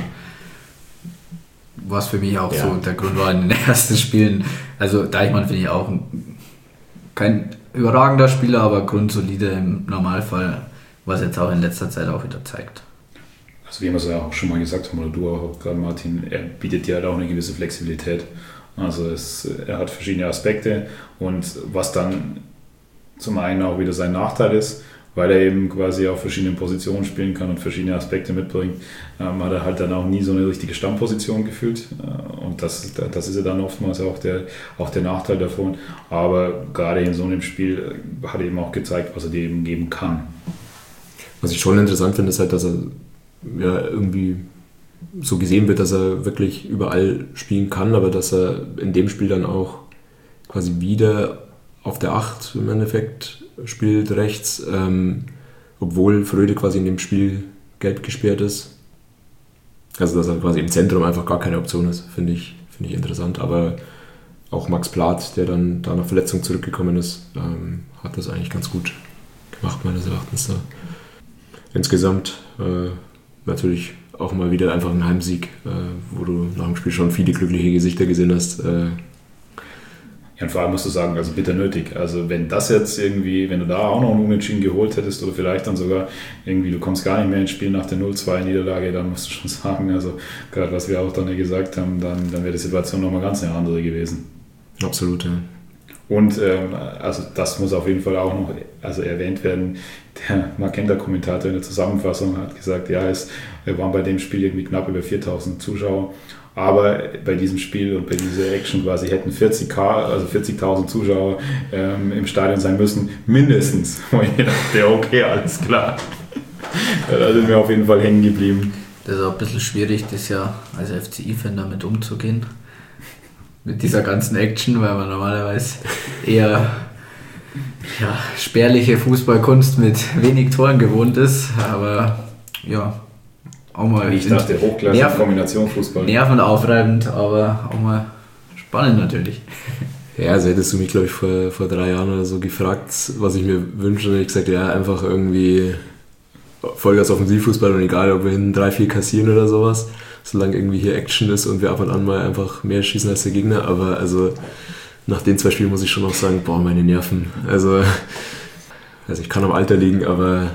Was für mich auch ja. so der Grund war in den ersten Spielen. Also Deichmann finde ich auch kein überragender Spieler, aber grundsolide im Normalfall, was jetzt auch in letzter Zeit auch wieder zeigt. Also wie wir es ja auch schon mal gesagt haben, oder du auch gerade, Martin, er bietet dir halt auch eine gewisse Flexibilität. Also es, er hat verschiedene Aspekte und was dann zum einen auch wieder sein Nachteil ist, weil er eben quasi auf verschiedenen Positionen spielen kann und verschiedene Aspekte mitbringt, ähm, hat er halt dann auch nie so eine richtige Stammposition gefühlt. Äh, und das, das ist ja dann oftmals auch der, auch der Nachteil davon. Aber gerade in so einem Spiel hat er eben auch gezeigt, was er dir eben geben kann. Was ich schon interessant finde, ist halt, dass er ja irgendwie so gesehen wird, dass er wirklich überall spielen kann, aber dass er in dem Spiel dann auch quasi wieder auf der acht im Endeffekt spielt, rechts, ähm, obwohl Fröde quasi in dem Spiel gelb gesperrt ist. Also dass er quasi im Zentrum einfach gar keine Option ist, finde ich, finde ich interessant. Aber auch Max Plath, der dann da nach Verletzung zurückgekommen ist, ähm, hat das eigentlich ganz gut gemacht, meines Erachtens. Da. Insgesamt äh, natürlich auch mal wieder einfach ein Heimsieg, äh, wo du nach dem Spiel schon viele glückliche Gesichter gesehen hast. Äh, Ja, und vor allem musst du sagen, also bitter nötig. Also wenn das jetzt irgendwie, wenn du da auch noch einen Unentschieden geholt hättest oder vielleicht dann sogar irgendwie, du kommst gar nicht mehr ins Spiel nach der null zwei Niederlage, dann musst du schon sagen, also gerade was wir auch dann gesagt haben, dann, dann wäre die Situation nochmal ganz eine andere gewesen. Absolut, ja. Und ähm, also das muss auf jeden Fall auch noch also erwähnt werden. Der Magenta-Kommentator in der Zusammenfassung hat gesagt, ja, es wir waren bei dem Spiel irgendwie knapp über viertausend Zuschauer. Aber bei diesem Spiel und bei dieser Action quasi hätten vierzig also vierzigtausend Zuschauer ähm, im Stadion sein müssen, mindestens. Wo ich dachte, okay, alles klar. Da sind wir auf jeden Fall hängen geblieben. Das ist auch ein bisschen schwierig, das Jahr als F C I-Fan damit umzugehen. Mit dieser ganzen Action, weil man normalerweise eher ja, spärliche Fußballkunst mit wenig Toren gewohnt ist. Aber ja, auch mal ich dachte, Hochklasse Nerven, Kombinationsfußball. Nervenaufreibend, aber auch mal spannend natürlich. Ja, also hättest du mich, glaube ich, vor, vor drei Jahren oder so gefragt, was ich mir wünsche, und hätte ich gesagt, ja, einfach irgendwie Vollgas Offensivfußball und egal, ob wir hinten drei, vier kassieren oder sowas, solange irgendwie hier Action ist und wir ab und an mal einfach mehr schießen als der Gegner, aber also nach den zwei Spielen muss ich schon noch sagen, boah, meine Nerven, also, also ich kann am Alter liegen, aber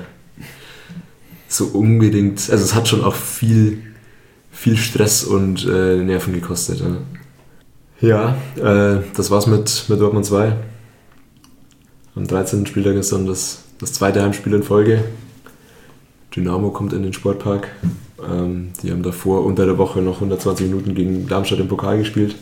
so unbedingt, also es hat schon auch viel, viel Stress und äh, Nerven gekostet. Ja, ja äh, das war's mit, mit Dortmund zwei. Am dreizehnten Spieltag ist dann das, das zweite Heimspiel in Folge. Dynamo kommt in den Sportpark. Ähm, die haben davor unter der Woche noch hundertzwanzig Minuten gegen Darmstadt im Pokal gespielt.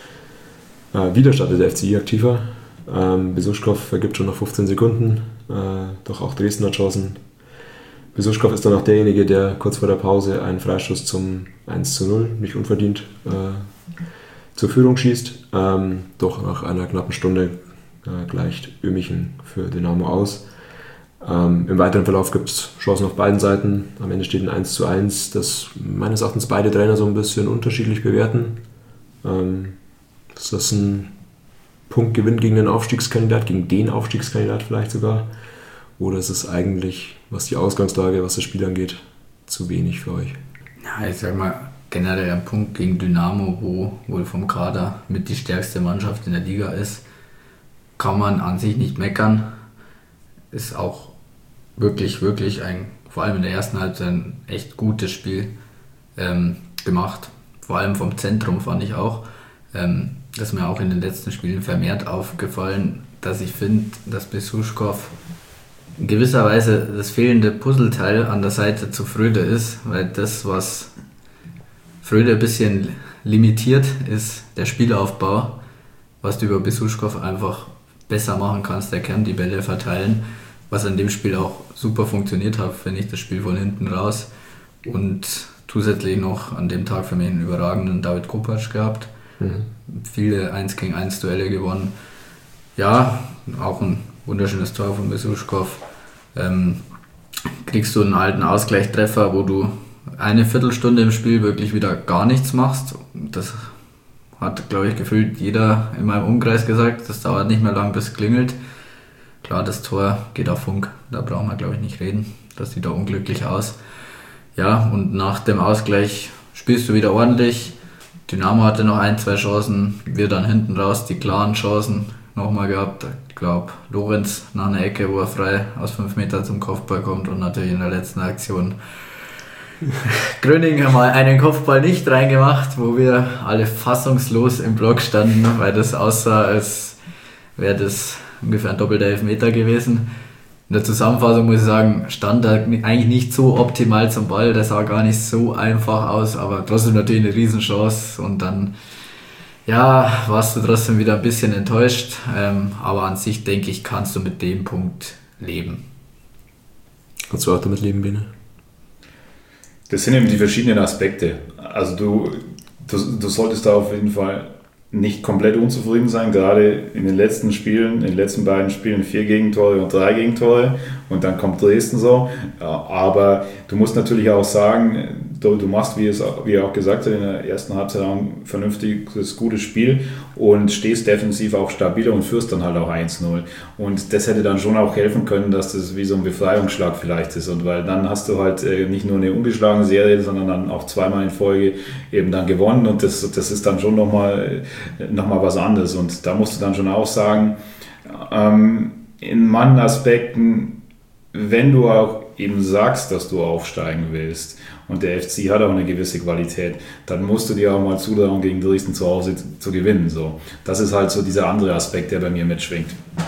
Äh, wieder startet der F C I aktiver. Ähm, Besuschkow vergibt schon nach fünfzehn Sekunden. Äh, doch auch Dresden hat Chancen. Besuschkow ist dann auch derjenige, der kurz vor der Pause einen Freistoß zum eins zu null, nicht unverdient, äh, zur Führung schießt. Ähm, doch nach einer knappen Stunde äh, gleicht Ömichen für Dynamo aus. Ähm, Im weiteren Verlauf gibt es Chancen auf beiden Seiten. Am Ende steht ein eins zu eins, das meines Erachtens beide Trainer so ein bisschen unterschiedlich bewerten. Ähm, ist das ein Punktgewinn gegen den Aufstiegskandidat, gegen den Aufstiegskandidat vielleicht sogar? Oder ist es eigentlich, was die Ausgangslage, was das Spiel angeht, zu wenig für euch? Ja, ich sag mal, generell ein Punkt gegen Dynamo, wo wohl vom Kader mit die stärkste Mannschaft in der Liga ist, kann man an sich nicht meckern. Ist auch wirklich, wirklich ein, vor allem in der ersten Halbzeit, ein echt gutes Spiel ähm, gemacht. Vor allem vom Zentrum fand ich auch. Ähm, das ist mir auch in den letzten Spielen vermehrt aufgefallen, dass ich finde, dass Besuschkow in gewisser Weise das fehlende Puzzleteil an der Seite zu Fröde ist, weil das, was Fröde ein bisschen limitiert, ist der Spielaufbau, was du über Besuschkow einfach besser machen kannst. Der kann die Bälle verteilen, was in dem Spiel auch super funktioniert hat, finde ich, das Spiel von hinten raus. Und zusätzlich noch an dem Tag für mich einen überragenden David Kopacz gehabt. Mhm. Viele eins gegen eins Duelle gewonnen. Ja, auch ein wunderschönes Tor von Besuschkow. Ähm, kriegst du einen alten Ausgleichstreffer, wo du eine Viertelstunde im Spiel wirklich wieder gar nichts machst. Das hat, glaube ich, gefühlt jeder in meinem Umkreis gesagt. Das dauert nicht mehr lang, bis es klingelt. Klar, das Tor geht auf Funk. Da brauchen wir, glaube ich, nicht reden. Das sieht da unglücklich aus. Ja, und nach dem Ausgleich spielst du wieder ordentlich. Dynamo hatte noch ein, zwei Chancen. Wir dann hinten raus die klaren Chancen nochmal gehabt. Ich glaube, Lorenz nach einer Ecke, wo er frei aus fünf Metern zum Kopfball kommt, und natürlich in der letzten Aktion Gröning mal einen Kopfball nicht reingemacht, wo wir alle fassungslos im Block standen, weil das aussah, als wäre das ungefähr ein doppelter Elfmeter gewesen. In der Zusammenfassung muss ich sagen, stand er eigentlich nicht so optimal zum Ball, der sah gar nicht so einfach aus, aber trotzdem natürlich eine Riesenchance, und dann Ja, warst du trotzdem wieder ein bisschen enttäuscht, ähm, aber an sich denke ich, kannst du mit dem Punkt leben. Kannst du auch damit leben, Bene? Das sind eben die verschiedenen Aspekte. Also du, du, du solltest da auf jeden Fall nicht komplett unzufrieden sein, gerade in den letzten Spielen, in den letzten beiden Spielen vier Gegentore und drei Gegentore und dann kommt Dresden so. Aber du musst natürlich auch sagen, du, du machst, wie, es, wie er auch gesagt hat, in der ersten Halbzeit ein vernünftiges, gutes Spiel und stehst defensiv auch stabiler und führst dann halt auch eins null. Und das hätte dann schon auch helfen können, dass das wie so ein Befreiungsschlag vielleicht ist. Und weil dann hast du halt nicht nur eine ungeschlagene Serie, sondern dann auch zweimal in Folge eben dann gewonnen und das, das ist dann schon nochmal noch mal was anderes. Und da musst du dann schon auch sagen, ähm, in manchen Aspekten, wenn du auch eben sagst, dass du aufsteigen willst und der F C hat auch eine gewisse Qualität, dann musst du dir auch mal zutrauen, gegen Dresden zu Hause zu, zu gewinnen. So. Das ist halt so dieser andere Aspekt, der bei mir mitschwingt.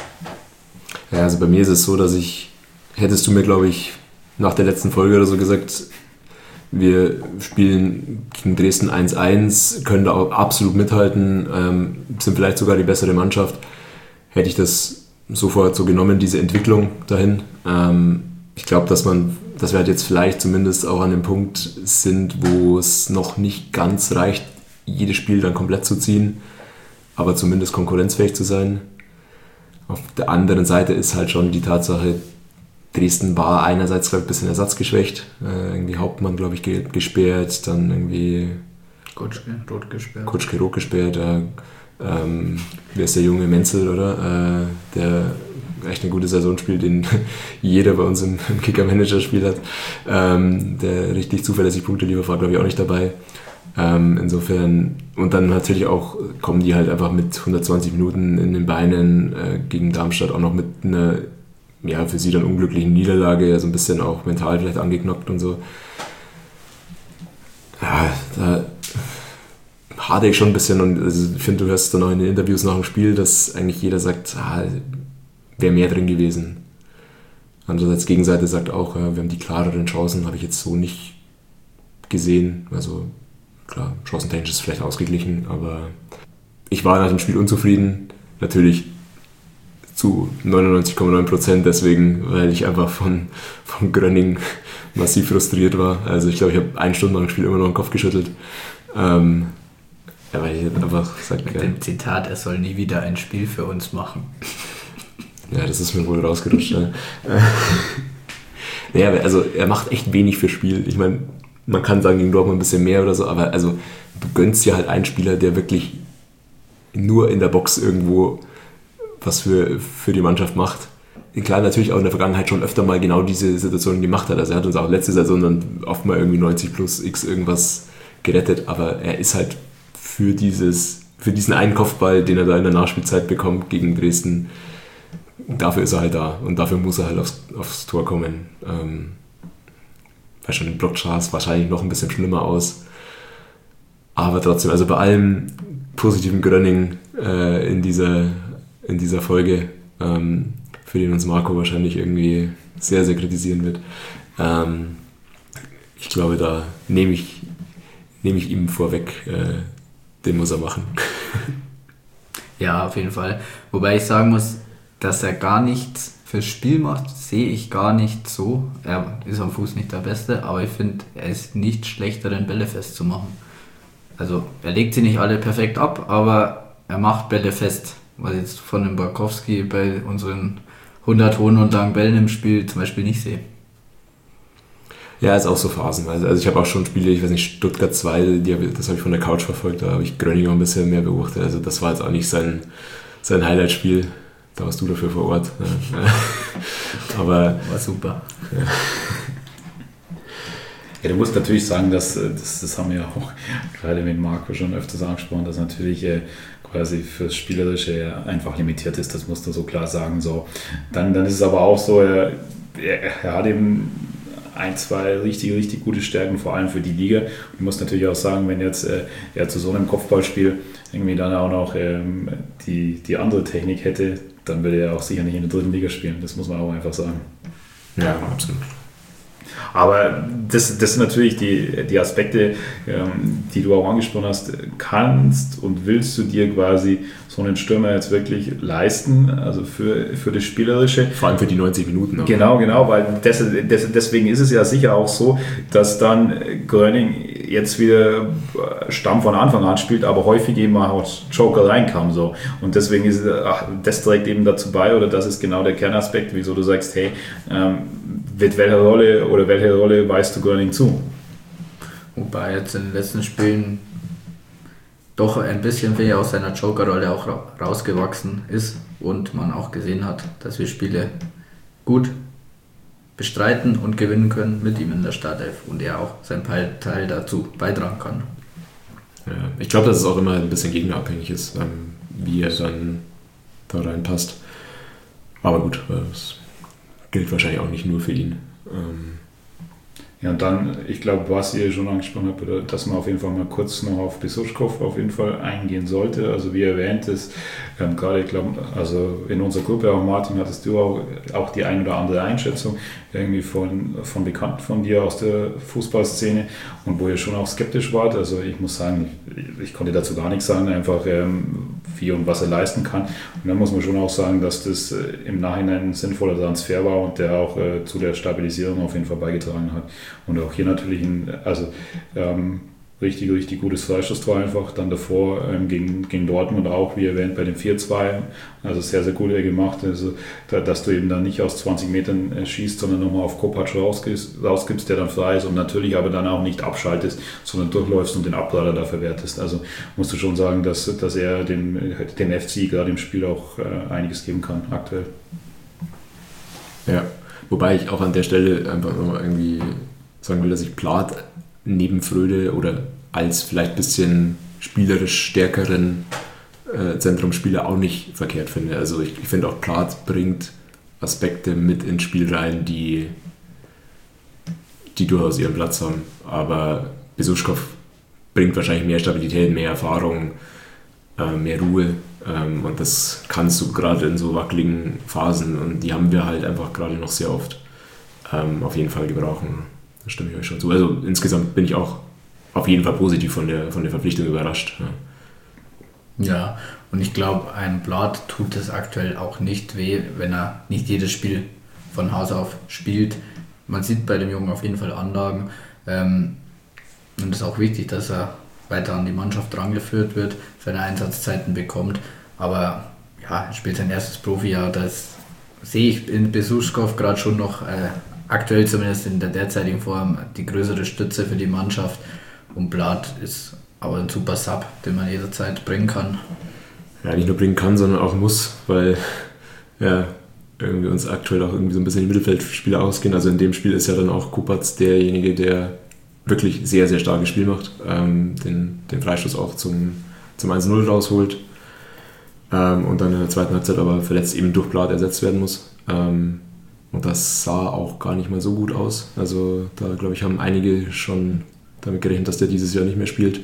Ja, also bei mir ist es so, dass ich, hättest du mir, glaube ich, nach der letzten Folge oder so gesagt, wir spielen gegen Dresden eins eins, können da auch absolut mithalten, ähm, sind vielleicht sogar die bessere Mannschaft, hätte ich das sofort so genommen, diese Entwicklung dahin. Ähm, ich glaube, dass man, dass wir halt jetzt vielleicht zumindest auch an dem Punkt sind, wo es noch nicht ganz reicht, jedes Spiel dann komplett zu ziehen, aber zumindest konkurrenzfähig zu sein. Auf der anderen Seite ist halt schon die Tatsache, Dresden war einerseits, glaube ich, ein bisschen ersatzgeschwächt. Äh, irgendwie Hauptmann, glaube ich, ge- gesperrt, dann irgendwie Kutschke, rot gesperrt. Kutschke, rot gesperrt. Äh, ähm, wer ist der junge Menzel, oder? Äh, der echt eine gute Saison spielt, den jeder bei uns im, im Kicker-Manager-Spiel hat. Ähm, der richtig zuverlässig Punkte liefert, war, glaube ich, auch nicht dabei. Ähm, insofern, und dann natürlich auch kommen die halt einfach mit hundertzwanzig Minuten in den Beinen äh, gegen Darmstadt auch noch mit einer, ja, für sie dann unglücklichen Niederlage, ja, so ein bisschen auch mental vielleicht angeknockt und so. Ja, da hadere ich schon ein bisschen und also ich finde, du hörst dann auch in den Interviews nach dem Spiel, dass eigentlich jeder sagt, ah, wäre mehr drin gewesen. Andererseits Gegenseite sagt auch, ja, wir haben die klareren Chancen, habe ich jetzt so nicht gesehen. Also klar, chancentechnisch ist es vielleicht ausgeglichen, aber ich war nach dem Spiel unzufrieden. Natürlich zu neunundneunzig Komma neun Prozent deswegen, weil ich einfach von, von Grönning massiv frustriert war. Also ich glaube, ich habe eine Stunde nach dem Spiel immer noch den Kopf geschüttelt. Ähm, ja, weil ich einfach sag, Mit ja, dem Zitat, er soll nie wieder ein Spiel für uns machen. ja, das ist mir wohl rausgerutscht. Ja. Naja, also er macht echt wenig für Spiel. Ich meine, man kann sagen, gegen Dortmund ein bisschen mehr oder so, aber also du gönnst dir halt einen Spieler, der wirklich nur in der Box irgendwo was für, für die Mannschaft macht. Klar, natürlich auch in der Vergangenheit schon öfter mal genau diese Situation gemacht hat. Also er hat uns auch letzte Saison dann oft mal irgendwie neunzig plus X irgendwas gerettet, aber er ist halt für dieses, für diesen einen Kopfball, den er da in der Nachspielzeit bekommt gegen Dresden, dafür ist er halt da und dafür muss er halt aufs, aufs Tor kommen. Ähm, weil schon im Block sah es wahrscheinlich noch ein bisschen schlimmer aus. Aber trotzdem, also bei allem positiven Grönning äh, in dieser in dieser Folge, ähm, für den uns Marco wahrscheinlich irgendwie sehr, sehr kritisieren wird. Ähm, ich glaube, da nehme ich, nehme ich ihm vorweg, äh, den muss er machen. Ja, auf jeden Fall. Wobei ich sagen muss, dass er gar nichts fürs Spiel macht, sehe ich gar nicht so. Er ist am Fuß nicht der Beste, aber ich finde, er ist nicht schlechter, den Bälle festzumachen. Also er legt sie nicht alle perfekt ab, aber er macht Bälle fest. Was ich jetzt von dem Barkowski bei unseren hundert hohen und langen Bällen im Spiel zum Beispiel nicht sehe. Ja, ist auch so phasenweise. Also ich habe auch schon Spiele, ich weiß nicht, Stuttgart zwei, die, das habe ich von der Couch verfolgt, da habe ich Gröning ein bisschen mehr beobachtet. Also das war jetzt auch nicht sein, sein Highlight-Spiel. Da warst du dafür vor Ort. Ja. Aber war super. Ja. Ja, du musst natürlich sagen, dass, das, das haben wir ja auch gerade mit Marco schon öfters angesprochen, dass natürlich äh, quasi fürs Spielerische einfach limitiert ist, das musst du so klar sagen. So. Dann, dann ist es aber auch so, er, er, er hat eben ein, zwei richtig, richtig gute Stärken, vor allem für die Liga. Und ich muss natürlich auch sagen, wenn jetzt äh, er zu so einem Kopfballspiel irgendwie dann auch noch ähm, die, die andere Technik hätte, dann würde er auch sicher nicht in der dritten Liga spielen. Das muss man auch einfach sagen. Ja, absolut. Aber das, das sind natürlich die, die Aspekte, ähm, die du auch angesprochen hast. Kannst und willst du dir quasi so einen Stürmer jetzt wirklich leisten, also für, für das Spielerische? Vor allem für die neunzig Minuten. Auch. Genau, genau, weil das, das, deswegen ist es ja sicher auch so, dass dann Gröning jetzt wieder Stamm von Anfang an spielt, aber häufig eben auch als Joker reinkam. So. Und deswegen ist ach, das trägt eben dazu bei, oder das ist genau der Kernaspekt, wieso du sagst, hey, ähm, mit welcher Rolle oder welche Rolle weist du Gröning zu? Wobei jetzt in den letzten Spielen doch ein bisschen, finde ich, aus seiner Joker-Rolle auch rausgewachsen ist und man auch gesehen hat, dass wir Spiele gut bestreiten und gewinnen können mit ihm in der Startelf und er auch seinen Teil dazu beitragen kann. Ja, ich glaube, dass es auch immer ein bisschen gegnerabhängig ist, ähm, wie er dann da reinpasst. Aber gut, das gilt wahrscheinlich auch nicht nur für ihn. Ähm, Ja, und dann, ich glaube, was ihr schon angesprochen habt, dass man auf jeden Fall mal kurz noch auf Besuschkow auf jeden Fall eingehen sollte. Also wie erwähnt ist, ähm, gerade, ich glaube, also in unserer Gruppe, auch Martin, hattest du auch, auch die ein oder andere Einschätzung irgendwie von, von Bekannten von dir aus der Fußballszene und wo ihr schon auch skeptisch wart. Also ich muss sagen, ich, ich konnte dazu gar nichts sagen, einfach ähm, wie und was er leisten kann. Und dann muss man schon auch sagen, dass das äh, im Nachhinein ein sinnvoller Transfer war und der auch äh, zu der Stabilisierung auf jeden Fall beigetragen hat. Und auch hier natürlich ein, also ähm, richtig, richtig gutes Freistoßtor einfach. Dann davor ähm, gegen, gegen Dortmund auch, wie erwähnt, bei dem vier zwei. Also sehr, sehr gut gemacht. Also, da, dass du eben dann nicht aus zwanzig Metern äh, schießt, sondern nochmal auf Kopacz rausgibst, rausgibst, der dann frei ist und natürlich aber dann auch nicht abschaltest, sondern durchläufst und den Ablader da verwertest. Also musst du schon sagen, dass, dass er dem, dem F C gerade im Spiel auch äh, einiges geben kann, aktuell. Ja, wobei ich auch an der Stelle einfach nochmal irgendwie sagen will, dass ich Plath neben Fröde oder als vielleicht ein bisschen spielerisch stärkeren äh, Zentrumspieler auch nicht verkehrt finde. Also ich, ich finde auch Plath bringt Aspekte mit ins Spiel rein, die, die durchaus ihren Platz haben. Aber Besuschkow bringt wahrscheinlich mehr Stabilität, mehr Erfahrung, äh, mehr Ruhe. Ähm, und das kannst du gerade in so wackeligen Phasen, und die haben wir halt einfach gerade noch sehr oft, ähm, auf jeden Fall gebrauchen. Da stimme ich euch schon zu. Also insgesamt bin ich auch auf jeden Fall positiv von der, von der Verpflichtung überrascht. Ja, ja, und ich glaube, ein Plath tut es aktuell auch nicht weh, wenn er nicht jedes Spiel von Haus auf spielt. Man sieht bei dem Jungen auf jeden Fall Anlagen. Ähm, und es ist auch wichtig, dass er weiter an die Mannschaft rangeführt wird, seine Einsatzzeiten bekommt. Aber ja, er spielt sein erstes Profijahr. Das sehe ich in Besuschkow gerade schon noch äh, aktuell zumindest in der derzeitigen Form die größere Stütze für die Mannschaft. Und Plath ist aber ein super Sub, den man jederzeit bringen kann. Ja, nicht nur bringen kann, sondern auch muss, weil ja, irgendwie uns aktuell auch irgendwie so ein bisschen die Mittelfeldspieler ausgehen. Also in dem Spiel ist ja dann auch Kopacz derjenige, der wirklich sehr, sehr starkes Spiel macht, ähm, den, den Freistoß auch zum, zum eins null rausholt ähm, und dann in der zweiten Halbzeit aber verletzt eben durch Plath ersetzt werden muss. Ähm, und das sah auch gar nicht mal so gut aus. Also da, glaube ich, haben einige schon damit gerechnet, dass der dieses Jahr nicht mehr spielt.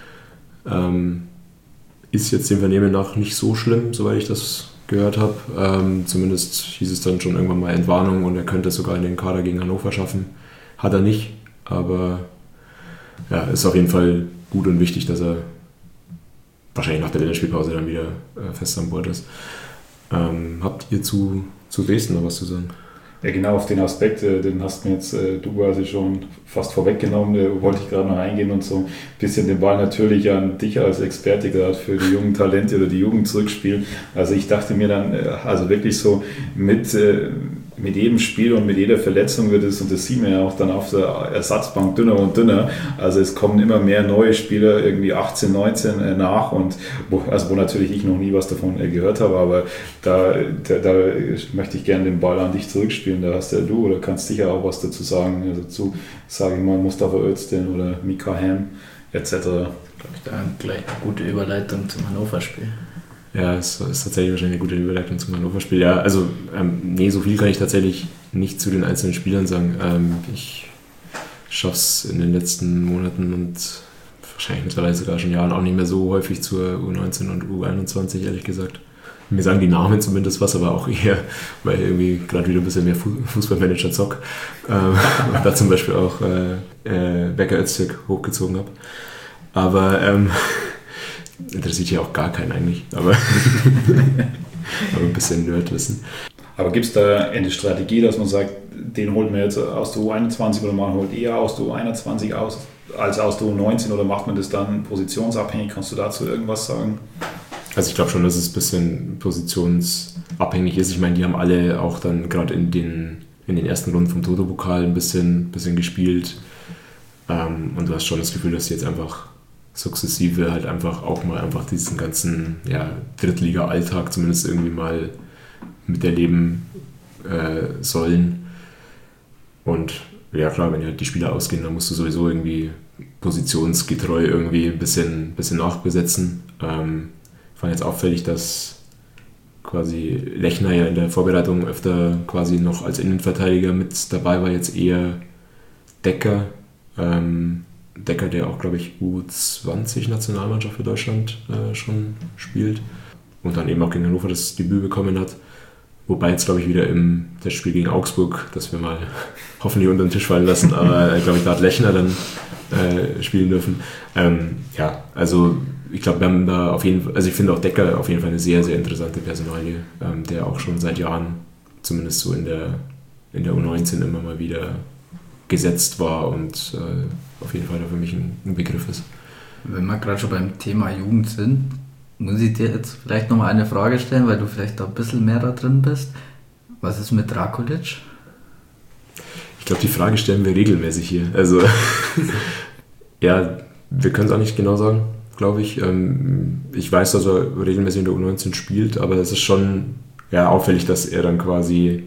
Ähm, ist jetzt dem Vernehmen nach nicht so schlimm, soweit ich das gehört habe. Ähm, zumindest hieß es dann schon irgendwann mal Entwarnung und er könnte es sogar in den Kader gegen Hannover schaffen. Hat er nicht, aber ja, ist auf jeden Fall gut und wichtig, dass er wahrscheinlich nach der Länderspielpause dann wieder äh, fest an Bord ist. Ähm, habt ihr zu, zu Dresden noch was zu sagen? Ja, genau auf den Aspekt, äh, den hast mir jetzt äh, du quasi schon fast vorweggenommen, da wollte ich gerade noch eingehen und so ein bisschen den Ball natürlich an dich als Experte gerade für die jungen Talente oder die Jugend zurückspielen. Also ich dachte mir dann, äh, also wirklich so mit, äh, mit jedem Spiel und mit jeder Verletzung wird es, und das sieht man ja auch dann auf der Ersatzbank dünner und dünner, also es kommen immer mehr neue Spieler, irgendwie achtzehn, neunzehn äh, nach, und wo, also wo natürlich ich noch nie was davon äh, gehört habe, aber da, da, da möchte ich gerne den Ball an dich zurückspielen. Da hast ja du oder kannst sicher auch was dazu sagen, also zu, sage ich mal, Mustafa Özden oder Mika Hamm et cetera. Ich glaube, da gleich eine gute Überleitung zum Hannover-Spiel. Ja, es ist tatsächlich wahrscheinlich eine gute Überleitung zum Hannover-Spiel. Ja, also, ähm, nee, so viel kann ich tatsächlich nicht zu den einzelnen Spielern sagen. Ähm, ich schaffe es in den letzten Monaten und wahrscheinlich mittlerweile sogar schon Jahren auch nicht mehr so häufig zur U neunzehn und U einundzwanzig, ehrlich gesagt. mir sagen die Namen zumindest was, aber auch eher, weil ich irgendwie gerade wieder ein bisschen mehr Fußballmanager zock. Ähm, und da zum Beispiel auch äh, äh, Becker Öztürk hochgezogen habe. Aber ähm, interessiert ja auch gar keinen eigentlich, aber, aber ein bisschen Nerdwissen. Aber gibt es da eine Strategie, dass man sagt, den holt man jetzt aus der U einundzwanzig oder man holt eher aus der U einundzwanzig aus, als aus der U neunzehn oder macht man das dann positionsabhängig? Kannst du dazu irgendwas sagen? Also ich glaube schon, dass es ein bisschen positionsabhängig ist. Ich meine, die haben alle auch dann gerade in den, in den ersten Runden vom Toto-Pokal ein bisschen, bisschen gespielt. Ähm, und du hast schon das Gefühl, dass sie jetzt einfach sukzessive halt einfach auch mal einfach diesen ganzen ja, Drittliga-Alltag zumindest irgendwie mal miterleben äh, sollen. Und ja klar, wenn halt die Spieler ausgehen, dann musst du sowieso irgendwie positionsgetreu irgendwie ein bisschen, bisschen nachbesetzen. Ähm, ich fand jetzt auffällig, dass quasi Lechner ja in der Vorbereitung öfter quasi noch als Innenverteidiger mit dabei war, jetzt eher Decker. Ähm, Decker, der auch, glaube ich, U zwanzig Nationalmannschaft für Deutschland äh, schon spielt und dann eben auch gegen Hannover das Debüt bekommen hat. Wobei jetzt, glaube ich, wieder im das Spiel gegen Augsburg, das wir mal hoffentlich unter den Tisch fallen lassen, aber äh, glaube ich, da hat Lechner dann äh, spielen dürfen. Ähm, ja, also ich glaube, wir haben da auf jeden Fall, also ich finde auch Decker auf jeden Fall eine sehr, sehr interessante Personalie, ähm, der auch schon seit Jahren, zumindest so in der, in der U neunzehn immer mal wieder gesetzt war und äh, auf jeden Fall da für mich ein, ein Begriff ist. Wenn wir gerade schon beim Thema Jugend sind, muss ich dir jetzt vielleicht nochmal eine Frage stellen, weil du vielleicht da ein bisschen mehr da drin bist. Was ist mit Drakulic? Ich glaube, die Frage stellen wir regelmäßig hier. Also, ja, wir können es auch nicht genau sagen, glaube ich. Ähm, ich weiß, dass er regelmäßig in der U neunzehn spielt, aber es ist schon ja, auffällig, dass er dann quasi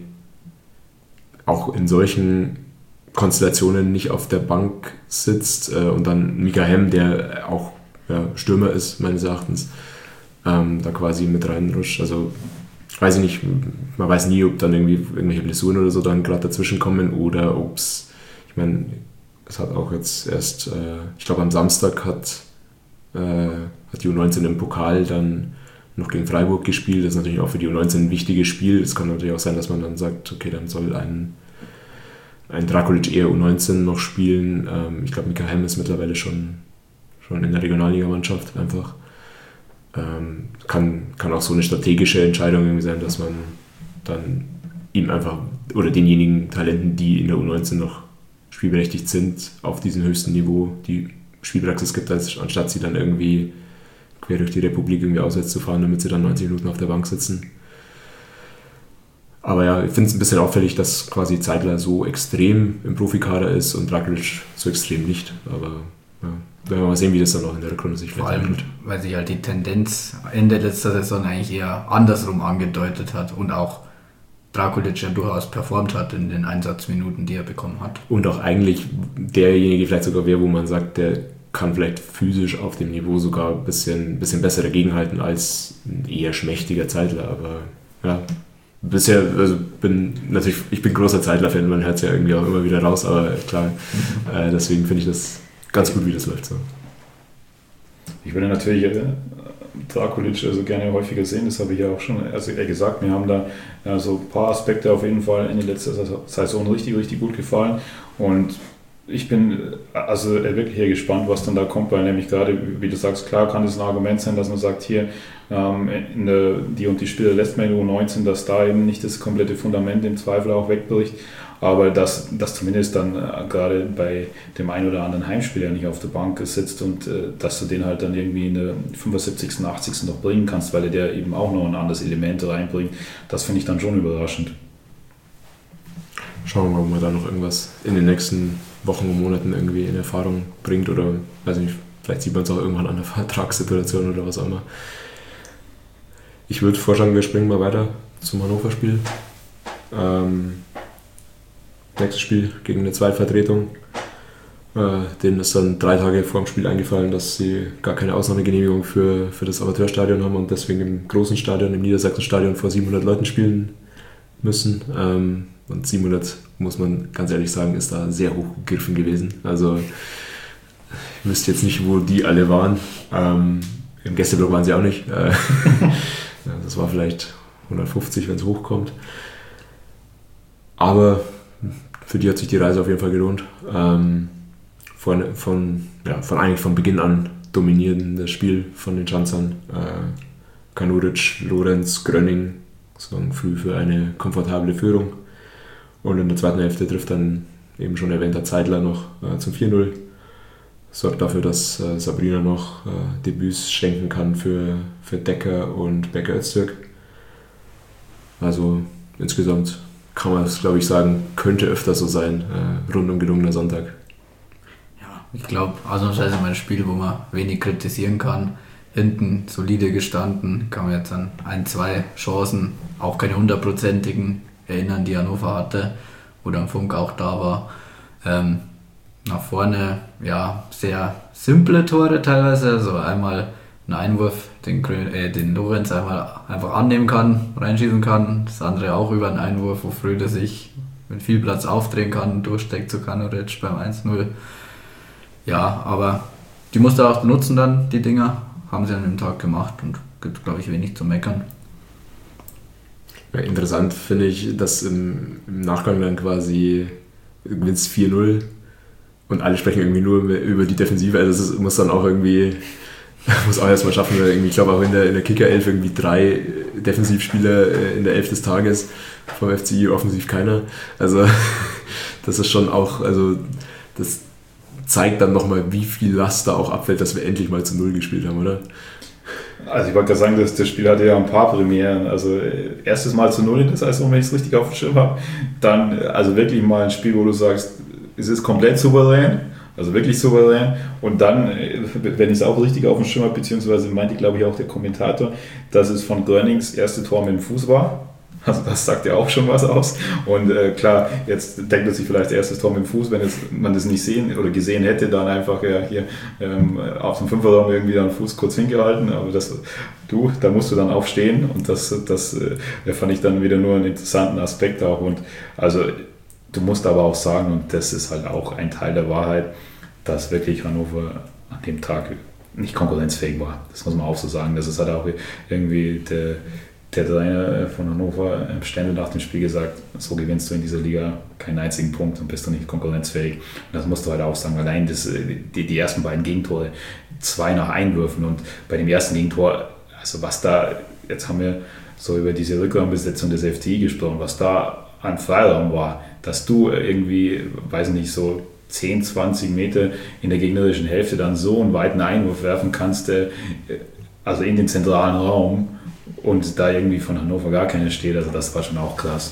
auch in solchen Konstellationen nicht auf der Bank sitzt äh, und dann Mika Hemm, der auch ja, Stürmer ist, meines Erachtens, ähm, da quasi mit reinrutscht. Also, weiß ich nicht, man weiß nie, ob dann irgendwie irgendwelche Blessuren oder so dann gerade dazwischen kommen oder ob es, ich meine, es hat auch jetzt erst, äh, ich glaube am Samstag hat, äh, hat die U neunzehn im Pokal dann noch gegen Freiburg gespielt. Das ist natürlich auch für die U neunzehn ein wichtiges Spiel. Es kann natürlich auch sein, dass man dann sagt, okay, dann soll ein, ein Drakulic eher U neunzehn noch spielen. Ähm, ich glaube, Mika Hemm ist mittlerweile schon, schon in der Regionalligamannschaft einfach. Ähm, kann, kann auch so eine strategische Entscheidung irgendwie sein, dass man dann ihm einfach oder denjenigen Talenten, die in der U neunzehn noch spielberechtigt sind, auf diesem höchsten Niveau die Spielpraxis gibt, als, anstatt sie dann irgendwie quer durch die Republik irgendwie auswärts zu fahren, damit sie dann neunzig Minuten auf der Bank sitzen. Aber ja, ich finde es ein bisschen auffällig, dass quasi Zeidler so extrem im Profikader ist und Drakulic so extrem nicht. Aber ja, werden wir mal sehen, wie das dann auch in der Rückrunde sich vielleicht entwickelt. Weil sich halt die Tendenz Ende letzter Saison eigentlich eher andersrum angedeutet hat und auch Drakulic ja durchaus performt hat in den Einsatzminuten, die er bekommen hat. Und auch eigentlich derjenige vielleicht sogar wäre, wo man sagt, der kann vielleicht physisch auf dem Niveau sogar ein bisschen, bisschen besser dagegenhalten als ein eher schmächtiger Zeidler. Aber ja, bisher, also bin natürlich, ich bin großer Zeidler-Fan, man hört es ja irgendwie auch immer wieder raus, aber klar, mhm. äh, deswegen finde ich das ganz gut, wie das läuft. So. Ich würde natürlich äh, Drakulic also gerne häufiger sehen, das habe ich ja auch schon also, äh, gesagt. Mir haben da äh, so ein paar Aspekte auf jeden Fall in der letzten Saison richtig, richtig gut gefallen und ich bin also wirklich hier gespannt, was dann da kommt, weil nämlich gerade, wie du sagst, klar kann es ein Argument sein, dass man sagt, hier ähm, in der, die und die Spieler lässt man in der U neunzehn, dass da eben nicht das komplette Fundament im Zweifel auch wegbricht, aber dass, dass zumindest dann äh, gerade bei dem einen oder anderen Heimspieler nicht auf der Bank sitzt und äh, dass du den halt dann irgendwie in der fünfundsiebzigsten, achtzigsten noch bringen kannst, weil er der eben auch noch ein anderes Element reinbringt, das finde ich dann schon überraschend. Schauen wir mal, ob man da noch irgendwas in den nächsten Wochen und Monaten irgendwie in Erfahrung bringt oder, weiß nicht, vielleicht sieht man es auch irgendwann an der Vertragssituation oder was auch immer. Ich würde vorschlagen, wir springen mal weiter zum Hannover-Spiel. Ähm, nächstes Spiel gegen eine Zweitvertretung. Äh, denen ist dann drei Tage vor dem Spiel eingefallen, dass sie gar keine Ausnahmegenehmigung für, für das Amateurstadion haben und deswegen im großen Stadion, im Niedersachsenstadion vor siebenhundert Leuten spielen müssen. Ähm, Und siebenhundert, muss man ganz ehrlich sagen, ist da sehr hoch gegriffen gewesen. Also ich wüsste jetzt nicht, wo die alle waren. Ähm, Im Gästeblock waren sie auch nicht. Äh, Ja, das war vielleicht hundertfünfzig, wenn es hochkommt. Aber für die hat sich die Reise auf jeden Fall gelohnt. Ähm, von, von, ja, von eigentlich von Beginn an dominieren das Spiel von den Schanzern. Äh, Kanuric, Lorenz, Grönning sorgen früh für eine komfortable Führung. Und in der zweiten Hälfte trifft dann eben schon erwähnter Zeidler noch äh, zum vier null. Sorgt dafür, dass äh, Sabrina noch äh, Debüts schenken kann für, für Decker und Becker Öztürk. Also insgesamt kann man das, glaube ich, sagen, könnte öfter so sein. Äh, rundum gelungener Sonntag. Ja, ich glaube, ausnahmsweise mal ein Spiel, wo man wenig kritisieren kann. Hinten solide gestanden, kann man jetzt an ein, zwei Chancen, auch keine hundertprozentigen, erinnern, die Hannover hatte, wo dann Funk auch da war. Ähm, nach vorne, ja, sehr simple Tore teilweise, also einmal ein Einwurf, den, äh, den Lorenz einmal einfach annehmen kann, reinschießen kann, das andere auch über einen Einwurf, wo Fröde sich mit viel Platz aufdrehen kann, durchsteckt zu Kanuric beim eins null. Ja, aber die musste er auch nutzen dann, die Dinger, haben sie an dem Tag gemacht und gibt, glaube ich, wenig zu meckern. Ja, interessant finde ich, dass im, im Nachgang dann quasi gewinnt vier null und alle sprechen irgendwie nur über die Defensive, also das muss dann auch irgendwie, muss auch erstmal schaffen, irgendwie, ich glaube auch in der, in der Kicker-Elf irgendwie drei Defensivspieler in der Elf des Tages, vom F C I offensiv keiner, also das ist schon auch, also das zeigt dann nochmal, wie viel Last da auch abfällt, dass wir endlich mal zu Null gespielt haben, oder? Also ich wollte gerade sagen, dass das Spiel hatte ja ein paar Premieren. Also erstes Mal zu Null in der Saison, wenn ich es richtig auf dem Schirm habe. Dann also wirklich mal ein Spiel, wo du sagst, es ist komplett souverän, also wirklich souverän. Und dann, wenn ich es auch richtig auf dem Schirm habe, beziehungsweise meinte, glaube ich, auch der Kommentator, dass es von Grönings erste Tor mit dem Fuß war. Also das sagt ja auch schon was aus. Und äh, klar, jetzt denkt man sich vielleicht erstes Tor mit dem Fuß, wenn jetzt man das nicht sehen oder gesehen hätte, dann einfach ja, hier ähm, auf dem Fünferraum irgendwie den Fuß kurz hingehalten. Aber das, du, da musst du dann aufstehen und das, das äh, fand ich dann wieder nur einen interessanten Aspekt auch. Und also du musst aber auch sagen, und das ist halt auch ein Teil der Wahrheit, dass wirklich Hannover an dem Tag nicht konkurrenzfähig war. Das muss man auch so sagen. Das ist halt auch irgendwie der Der Trainer von Hannover Stendel nach dem Spiel gesagt, so gewinnst du in dieser Liga keinen einzigen Punkt und bist du nicht konkurrenzfähig. Und das musst du halt auch sagen. Allein das, die, die ersten beiden Gegentore, zwei nach Einwürfen und bei dem ersten Gegentor, also was da, jetzt haben wir so über diese Rückraumbesetzung des F C I gesprochen, was da an Freiraum war, dass du irgendwie, weiß nicht, so zehn, zwanzig Meter in der gegnerischen Hälfte dann so einen weiten Einwurf werfen kannst, also in den zentralen Raum, und da irgendwie von Hannover gar keiner steht, also das war schon auch krass.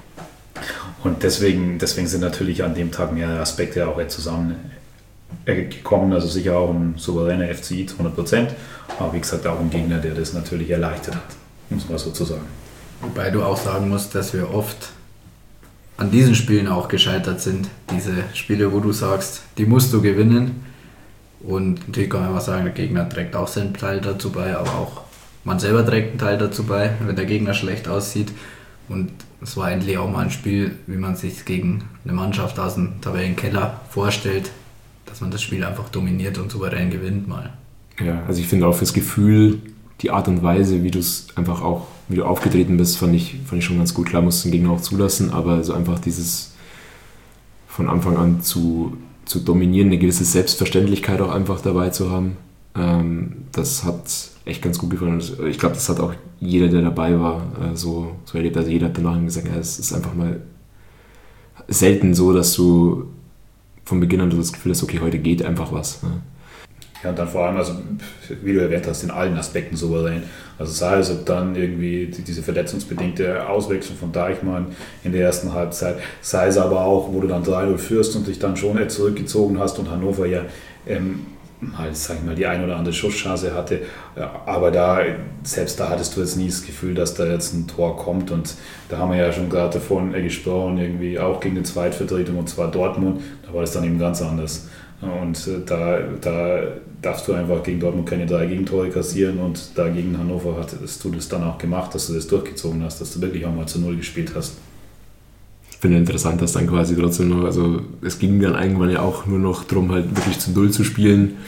Und deswegen, deswegen sind natürlich an dem Tag mehrere Aspekte auch zusammengekommen, also sicher auch ein souveräner F C I zu hundert Prozent, aber wie gesagt auch ein Gegner, der das natürlich erleichtert hat, muss man so zu sagen. Wobei du auch sagen musst, dass wir oft an diesen Spielen auch gescheitert sind, diese Spiele, wo du sagst, die musst du gewinnen, und natürlich kann man immer sagen, der Gegner trägt auch seinen Teil dazu bei, aber auch man selber trägt einen Teil dazu bei, wenn der Gegner schlecht aussieht. Und es war endlich auch mal ein Spiel, wie man sich gegen eine Mannschaft aus dem Tabellenkeller vorstellt, dass man das Spiel einfach dominiert und souverän gewinnt mal. Ja, also ich finde auch fürs Gefühl, die Art und Weise, wie du es einfach auch, wie du aufgetreten bist, fand ich, fand ich schon ganz gut. Klar, musst du den Gegner auch zulassen, aber so einfach dieses von Anfang an zu, zu dominieren, eine gewisse Selbstverständlichkeit auch einfach dabei zu haben, ähm, das hat echt ganz gut gefallen. Ich glaube, das hat auch jeder, der dabei war, so, so erlebt. Also jeder hat danach gesagt, ja, es ist einfach mal selten so, dass du von Beginn an das Gefühl hast, okay, heute geht einfach was. Ne? Ja, und dann vor allem, also wie du erwähnt hast, in allen Aspekten souverän. Also sei es, ob dann irgendwie diese verletzungsbedingte Auswechslung von Deichmann in der ersten Halbzeit, sei es aber auch, wo du dann drei null führst und dich dann schon zurückgezogen hast und Hannover ja ähm, halt, sag ich mal, die ein oder andere Schusschance hatte, aber da, selbst da hattest du jetzt nie das Gefühl, dass da jetzt ein Tor kommt, und da haben wir ja schon gerade davon gesprochen, irgendwie auch gegen eine Zweitvertretung, und zwar Dortmund, da war das dann eben ganz anders, und da, da darfst du einfach gegen Dortmund keine drei Gegentore kassieren, und da gegen Hannover hattest du das dann auch gemacht, dass du das durchgezogen hast, dass du wirklich auch mal zu Null gespielt hast. Ich finde interessant, dass dann quasi trotzdem noch, also es ging dann irgendwann ja auch nur noch darum, halt wirklich zu Null zu spielen,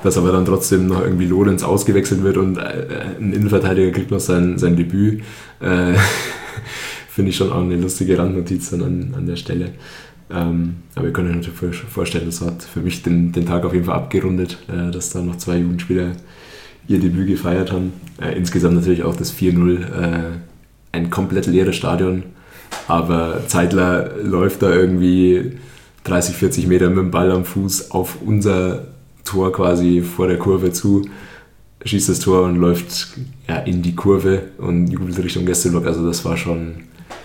dass aber dann trotzdem noch irgendwie Lorenz ausgewechselt wird und ein Innenverteidiger kriegt noch sein, sein Debüt. Äh, finde ich schon auch eine lustige Randnotiz dann an, an der Stelle. Ähm, aber ihr könnt euch natürlich vorstellen, das hat für mich den, den Tag auf jeden Fall abgerundet, äh, dass da noch zwei Jugendspieler ihr Debüt gefeiert haben. Äh, insgesamt natürlich auch das vier null, äh, ein komplett leeres Stadion, aber Zeitler läuft da irgendwie dreißig, vierzig Meter mit dem Ball am Fuß auf unser Tor quasi vor der Kurve zu, schießt das Tor und läuft ja, in die Kurve und jubelt Richtung Gästeblock. Also das war schon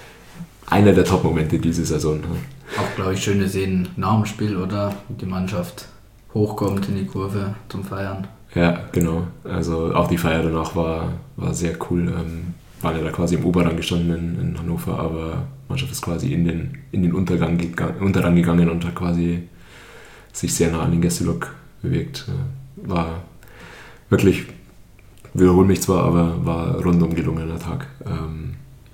einer der Top-Momente diese Saison. Auch, glaube ich, schöne Szenen nach dem Spiel, oder? Die Mannschaft hochkommt in die Kurve zum Feiern. Ja, genau. Also auch die Feier danach war, war sehr cool. Ähm, waren ja da quasi im Oberrang gestanden in, in Hannover, aber die Mannschaft ist quasi in den, in den Untergang gegangen, Unterrang gegangen und hat quasi sich sehr nah an den Gästeblock bewegt. War wirklich, wiederhole mich zwar, aber war rundum gelungener Tag. Ähm,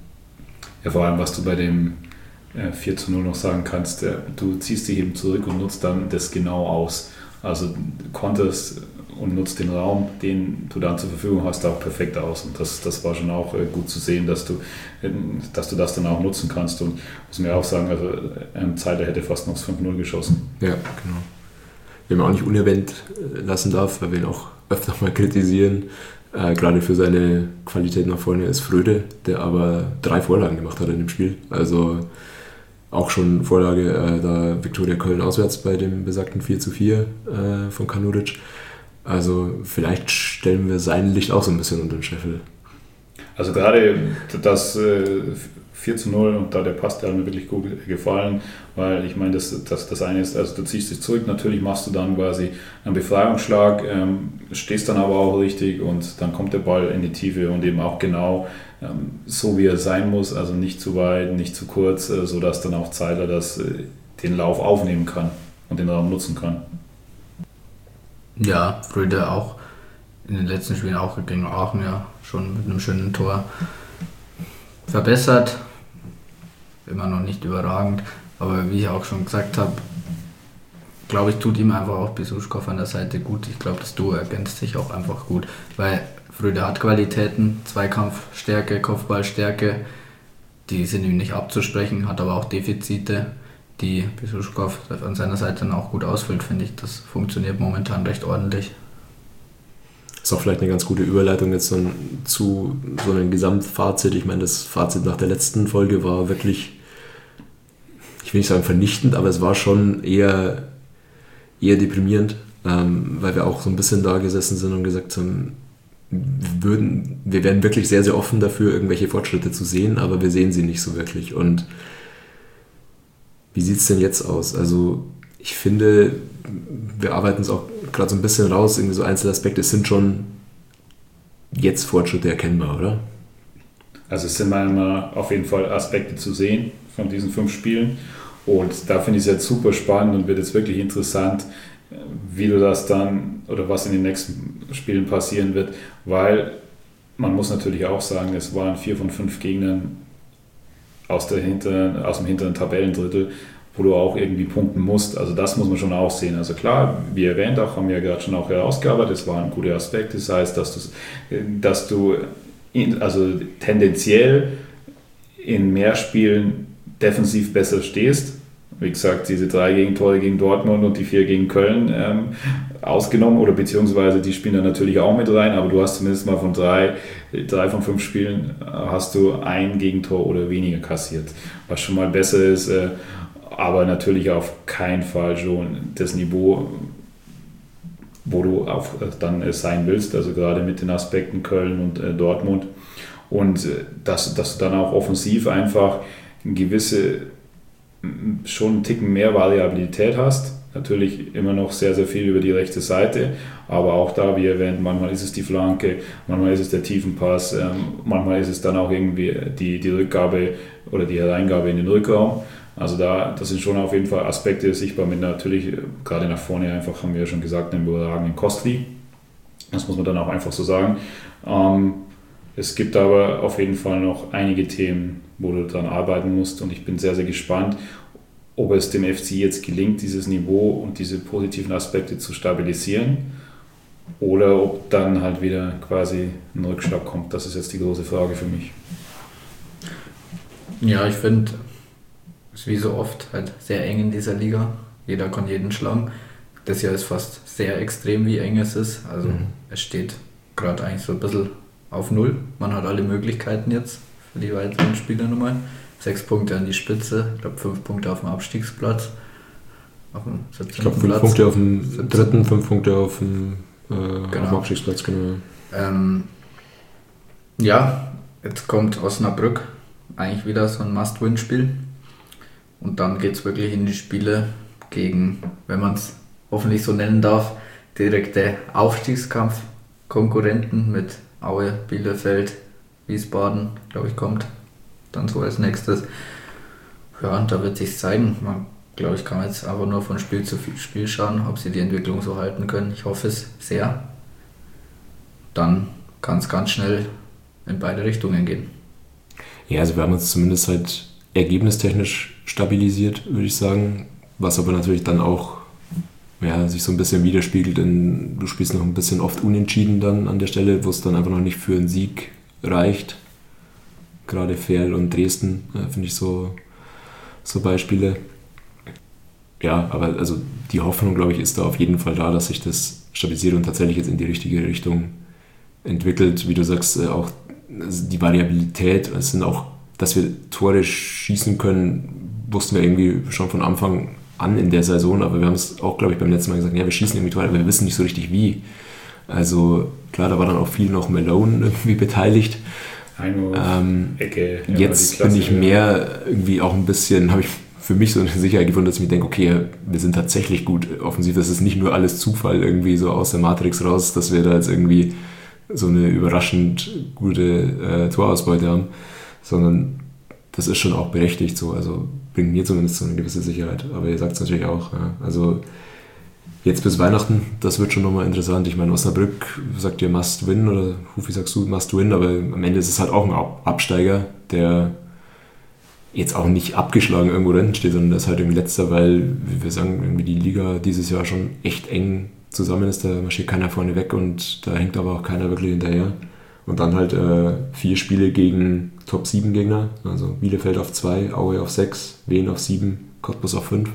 ja, vor allem, was du bei dem äh, vier zu null noch sagen kannst, äh, du ziehst dich eben zurück und nutzt dann das genau aus. Also du konntest und nutzt den Raum, den du dann zur Verfügung hast, auch perfekt aus. Und das, das war schon auch äh, gut zu sehen, dass du, äh, dass du das dann auch nutzen kannst. Und muss mir auch sagen, also ähm, Zeitler hätte fast noch das fünf null geschossen. Ja, genau. Den man auch nicht unerwähnt lassen darf, weil wir ihn auch öfter mal kritisieren, äh, gerade für seine Qualität nach vorne, ist Fröde, der aber drei Vorlagen gemacht hat in dem Spiel. Also auch schon Vorlage äh, da Viktoria Köln auswärts bei dem besagten vier zu vier äh, von Kanuric. Also vielleicht stellen wir sein Licht auch so ein bisschen unter den Scheffel. Also gerade das äh, vier zu null und da der Pass, der hat mir wirklich gut gefallen, weil ich meine, das, das, das eine ist, also du ziehst dich zurück, natürlich machst du dann quasi einen Befreiungsschlag, ähm, stehst dann aber auch richtig und dann kommt der Ball in die Tiefe und eben auch genau ähm, so, wie er sein muss, also nicht zu weit, nicht zu kurz, äh, sodass dann auch Zeitler das, äh, den Lauf aufnehmen kann und den Raum nutzen kann. Ja, Fröde auch in den letzten Spielen auch gegen Aachen ja schon mit einem schönen Tor verbessert. Immer noch nicht überragend, aber wie ich auch schon gesagt habe, glaube ich, tut ihm einfach auch Besuschkow an der Seite gut. Ich glaube, das Duo ergänzt sich auch einfach gut, weil Fröde hat Qualitäten, Zweikampfstärke, Kopfballstärke, die sind ihm nicht abzusprechen, hat aber auch Defizite, die Besuschkow an seiner Seite dann auch gut ausfüllt, finde ich. Das funktioniert momentan recht ordentlich. Ist auch vielleicht eine ganz gute Überleitung jetzt dann zu so einem Gesamtfazit. Ich meine, das Fazit nach der letzten Folge war wirklich, ich will nicht sagen vernichtend, aber es war schon eher, eher deprimierend, ähm, weil wir auch so ein bisschen da gesessen sind und gesagt haben, wir, würden, wir wären wirklich sehr, sehr offen dafür, irgendwelche Fortschritte zu sehen, aber wir sehen sie nicht so wirklich. Und wie sieht es denn jetzt aus? Also ich finde, wir arbeiten es auch gerade so ein bisschen raus, irgendwie so einzelne Aspekte, es sind schon jetzt Fortschritte erkennbar, oder? Also es sind manchmal auf jeden Fall Aspekte zu sehen von diesen fünf Spielen und da finde ich es jetzt super spannend und wird jetzt wirklich interessant, wie du das dann oder was in den nächsten Spielen passieren wird, weil man muss natürlich auch sagen, es waren vier von fünf Gegnern aus, der hinteren, aus dem hinteren Tabellendrittel, wo du auch irgendwie punkten musst. Also das muss man schon auch sehen. Also klar, wie erwähnt auch, haben wir ja gerade schon auch herausgearbeitet, das war ein guter Aspekt. Das heißt, dass, dass du in, also tendenziell in mehr Spielen defensiv besser stehst. Wie gesagt, diese drei Gegentore gegen Dortmund und die vier gegen Köln ähm, ausgenommen oder beziehungsweise die spielen dann natürlich auch mit rein, aber du hast zumindest mal von drei, drei von fünf Spielen äh, hast du ein Gegentor oder weniger kassiert, was schon mal besser ist, äh, aber natürlich auf keinen Fall schon das Niveau, wo du auch dann äh, sein willst, also gerade mit den Aspekten Köln und äh, Dortmund und äh, dass, dass du dann auch offensiv einfach eine gewisse schon einen Ticken mehr Variabilität hast. Natürlich immer noch sehr, sehr viel über die rechte Seite, aber auch da, wie erwähnt, manchmal ist es die Flanke, manchmal ist es der Tiefenpass, ähm, manchmal ist es dann auch irgendwie die, die Rückgabe oder die Hereingabe in den Rückraum. Also da, das sind schon auf jeden Fall Aspekte sichtbar mit natürlich, gerade nach vorne einfach, haben wir ja schon gesagt, einem überragenden Kostli. Das muss man dann auch einfach so sagen. Ähm, es gibt aber auf jeden Fall noch einige Themen, wo du dran arbeiten musst und ich bin sehr, sehr gespannt, ob es dem F C jetzt gelingt, dieses Niveau und diese positiven Aspekte zu stabilisieren oder ob dann halt wieder quasi ein Rückschlag kommt. Das ist jetzt die große Frage für mich. Ja, ich finde, es ist wie so oft halt sehr eng in dieser Liga. Jeder kann jeden schlagen. Das Jahr ist fast sehr extrem, wie eng es ist. Also mhm. es steht gerade eigentlich so ein bisschen auf Null. Man hat alle Möglichkeiten jetzt für die weiteren Spiele nochmal. Sechs Punkte an die Spitze, ich glaube fünf Punkte auf dem Abstiegsplatz. Auf dem ich glaube fünf Platz. Punkte auf dem siebzehn. Dritten, fünf Punkte auf dem, äh, genau. auf dem Abstiegsplatz. Genau. Ähm, ja, jetzt kommt Osnabrück. Eigentlich wieder so ein Must-Win-Spiel. Und dann geht es wirklich in die Spiele gegen, wenn man es hoffentlich so nennen darf, direkte Aufstiegskampf. Konkurrenten mit Aue, Bielefeld, Wiesbaden, glaube ich, kommt dann so als nächstes. Ja, und da wird sich zeigen. Man, glaube ich, kann jetzt einfach nur von Spiel zu Spiel schauen, ob sie die Entwicklung so halten können. Ich hoffe es sehr. Dann kann es ganz schnell in beide Richtungen gehen. Ja, also wir haben uns zumindest halt ergebnistechnisch stabilisiert, würde ich sagen. Was aber natürlich dann auch ja, sich so ein bisschen widerspiegelt in, du spielst noch ein bisschen oft unentschieden dann an der Stelle, wo es dann einfach noch nicht für einen Sieg reicht. Gerade Ferl und Dresden, äh, finde ich so, so Beispiele. Ja, aber also die Hoffnung, glaube ich, ist da auf jeden Fall da, dass sich das stabilisiert und tatsächlich jetzt in die richtige Richtung entwickelt. Wie du sagst, äh, auch die Variabilität, es sind auch, dass wir Tore schießen können, wussten wir irgendwie schon von Anfang an in der Saison, aber wir haben es auch, glaube ich, beim letzten Mal gesagt, ja, wir schießen irgendwie Tore, aber wir wissen nicht so richtig wie. Also klar, da war dann auch viel noch Malone irgendwie beteiligt. Einwurf, ähm, Ecke. Ja, jetzt bin ich mehr irgendwie auch ein bisschen, habe ich für mich so eine Sicherheit gefunden, dass ich mir denke, okay, wir sind tatsächlich gut offensiv, das ist nicht nur alles Zufall irgendwie so aus der Matrix raus, dass wir da jetzt irgendwie so eine überraschend gute äh, Torausbeute haben, sondern das ist schon auch berechtigt so, also bringt mir zumindest so eine gewisse Sicherheit, aber ihr sagt es natürlich auch, ja. Also jetzt bis Weihnachten, das wird schon nochmal interessant, ich meine Osnabrück sagt ihr Must Win oder Hufi sagst du Must Win, aber am Ende ist es halt auch ein Absteiger, der jetzt auch nicht abgeschlagen irgendwo drin steht, sondern der ist halt irgendwie letzter, weil, wie wir sagen, irgendwie die Liga dieses Jahr schon echt eng zusammen ist, da marschiert keiner vorne weg und da hängt aber auch keiner wirklich hinterher. Und dann halt äh, vier Spiele gegen Top sieben Gegner, also Bielefeld auf zwei, Aue auf sechs, Wien auf sieben, Cottbus auf fünf.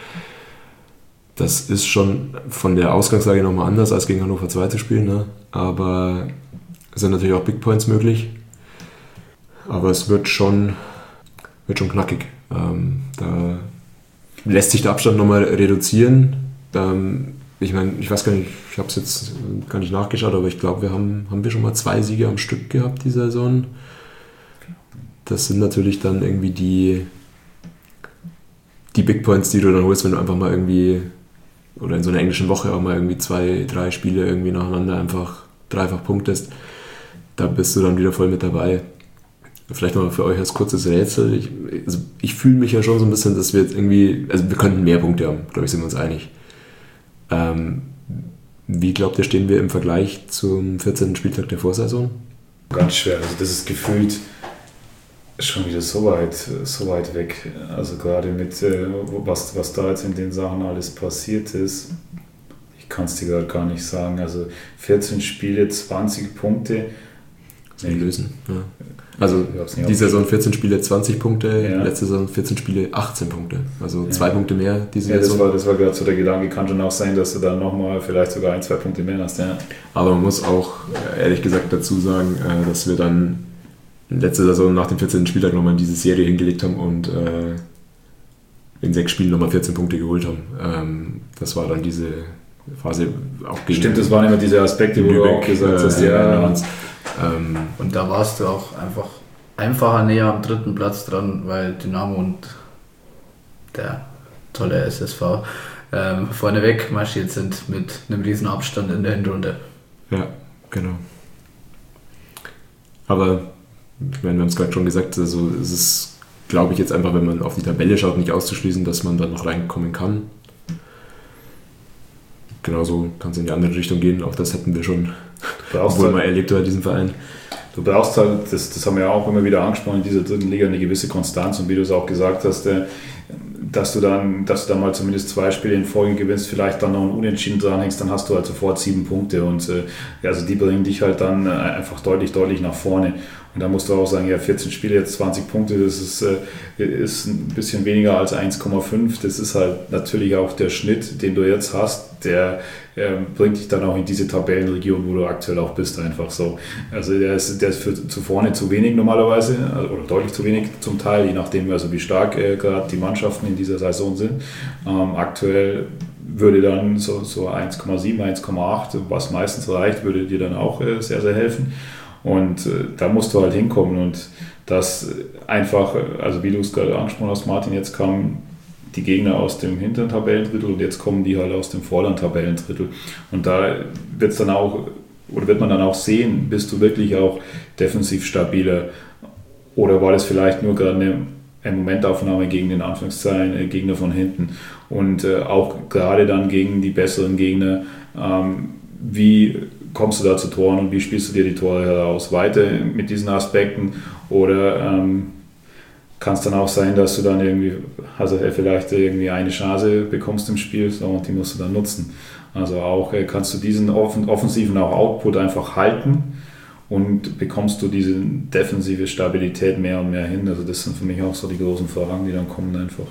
Das ist schon von der Ausgangslage nochmal anders, als gegen Hannover zwei zu spielen, ne? Aber es sind natürlich auch Big Points möglich. Aber es wird schon, wird schon knackig. Ähm, da lässt sich der Abstand nochmal reduzieren. Ähm, ich meine, ich weiß gar nicht, ich habe es jetzt gar nicht nachgeschaut, aber ich glaube, wir haben, haben wir schon mal zwei Siege am Stück gehabt die Saison. Das sind natürlich dann irgendwie die, die Big Points, die du dann holst, wenn du einfach mal irgendwie, oder in so einer englischen Woche auch mal irgendwie zwei, drei Spiele irgendwie nacheinander einfach dreifach punktest. Da bist du dann wieder voll mit dabei. Vielleicht noch für euch als kurzes Rätsel. Ich, also ich fühle mich ja schon so ein bisschen, dass wir jetzt irgendwie, also wir könnten mehr Punkte haben, glaube ich, sind wir uns einig. Ähm, wie glaubt ihr, stehen wir im Vergleich zum vierzehnten Spieltag der Vorsaison? Ganz schwer, also das ist gefühlt schon wieder so weit, so weit weg. Also gerade mit, äh, was, was da jetzt in den Sachen alles passiert ist, ich kann es dir gerade gar nicht sagen. Also vierzehn Spiele, zwanzig Punkte. Nee, lösen, ja. Also die Saison vierzehn Spiele, zwanzig Punkte, ja. Letzte Saison vierzehn Spiele, achtzehn Punkte. Also ja. zwei Punkte mehr diese ja, Saison. Das war, das war gerade so der Gedanke, kann schon auch sein, dass du dann nochmal vielleicht sogar ein, zwei Punkte mehr hast. Ja. Aber man muss auch ehrlich gesagt dazu sagen, dass wir dann letzte Saison nach dem vierzehnten Spieltag nochmal diese Serie hingelegt haben und äh, in sechs Spielen nochmal vierzehn Punkte geholt haben. Ähm, das war dann diese Phase auch gegen... Stimmt, das waren immer diese Aspekte, wo Lübeck, du auch gesagt hast, äh, ja... ja ähm, und da warst du auch einfach einfacher näher am dritten Platz dran, weil Dynamo und der tolle S S V ähm, vorneweg marschiert sind mit einem riesen Abstand in der Hinrunde. Ja, genau. Aber ich meine, wir haben es gerade schon gesagt, also es ist, glaube ich, jetzt einfach, wenn man auf die Tabelle schaut, nicht auszuschließen, dass man dann noch reinkommen kann. Genauso kann es in die andere Richtung gehen, auch das hätten wir schon, obwohl halt, man erlebt hat, diesen Verein. Du brauchst halt, das, das haben wir ja auch immer wieder angesprochen, in dieser dritten Liga eine gewisse Konstanz und wie du es auch gesagt hast, der, dass du dann, dass du dann mal zumindest zwei Spiele in Folge gewinnst, vielleicht dann noch ein Unentschieden dranhängst, dann hast du halt sofort sieben Punkte und äh, also die bringen dich halt dann äh, einfach deutlich, deutlich nach vorne. Und da musst du auch sagen, ja, vierzehn Spiele, jetzt zwanzig Punkte, das ist, äh, ist ein bisschen weniger als eins Komma fünf. Das ist halt natürlich auch der Schnitt, den du jetzt hast, der äh, bringt dich dann auch in diese Tabellenregion, wo du aktuell auch bist, einfach so. Also der ist, der ist für zu vorne zu wenig normalerweise, also, oder deutlich zu wenig zum Teil, je nachdem, also wie stark äh, gerade die Mannschaften in dieser Saison sind. Ähm, aktuell würde dann so, so eins Komma sieben, eins Komma acht, was meistens reicht, würde dir dann auch äh, sehr, sehr helfen. Und äh, da musst du halt hinkommen und das einfach, also wie du es gerade angesprochen hast, Martin, jetzt kamen die Gegner aus dem hinteren Tabellendrittel und jetzt kommen die halt aus dem vorderen Tabellendrittel. Und da wird's dann auch, oder wird man dann auch sehen, bist du wirklich auch defensiv stabiler oder war das vielleicht nur gerade eine, eine Momentaufnahme gegen den Anführungszeichen äh, Gegner von hinten und äh, auch gerade dann gegen die besseren Gegner, ähm, wie kommst du da zu Toren und wie spielst du dir die Tore heraus? Weiter mit diesen Aspekten oder ähm, kann es dann auch sein, dass du dann irgendwie, also vielleicht irgendwie eine Chance bekommst im Spiel, so, und die musst du dann nutzen. Also auch äh, kannst du diesen offen, offensiven auch Output einfach halten und bekommst du diese defensive Stabilität mehr und mehr hin. Also das sind für mich auch so die großen Fragen, die dann kommen einfach.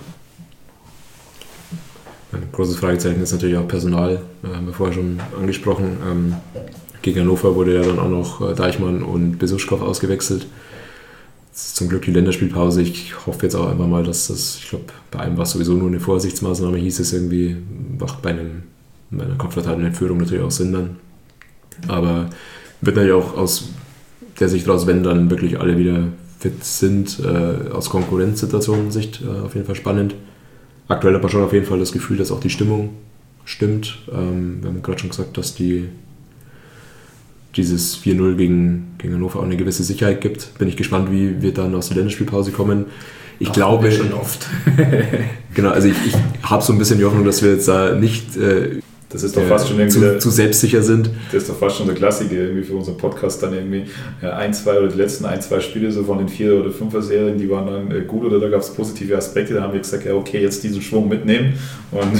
Ein großes Fragezeichen ist natürlich auch Personal, äh, haben wir vorher schon angesprochen. Ähm, gegen Hannover wurde ja dann auch noch äh, Deichmann und Besuschkow ausgewechselt. Das ist zum Glück die Länderspielpause. Ich hoffe jetzt auch einfach mal, dass das, ich glaube, bei einem war es sowieso nur eine Vorsichtsmaßnahme, hieß es irgendwie, macht bei, einem, bei einer kopfverteilenden Entführung natürlich auch Sinn dann. Aber wird natürlich auch aus der Sicht raus, wenn dann wirklich alle wieder fit sind, äh, aus Konkurrenzsituationen-Sicht äh, auf jeden Fall spannend. Aktuell hat man schon auf jeden Fall das Gefühl, dass auch die Stimmung stimmt. Ähm, wir haben gerade schon gesagt, dass die, dieses vier null gegen, gegen Hannover auch eine gewisse Sicherheit gibt. Bin ich gespannt, wie wir dann aus der Länderspielpause kommen. Ich Ach, glaube schon oft. Genau, also ich, ich habe so ein bisschen die Hoffnung, dass wir jetzt da nicht äh, das ist doch fast schon irgendwie zu, der, zu selbstsicher sind. Das ist doch fast schon der Klassiker irgendwie für unseren Podcast dann irgendwie ja, ein, zwei oder die letzten ein, zwei Spiele so von den vier oder fünfer Serien, die waren dann äh, gut oder da gab es positive Aspekte, da haben wir gesagt, ja okay, jetzt diesen Schwung mitnehmen und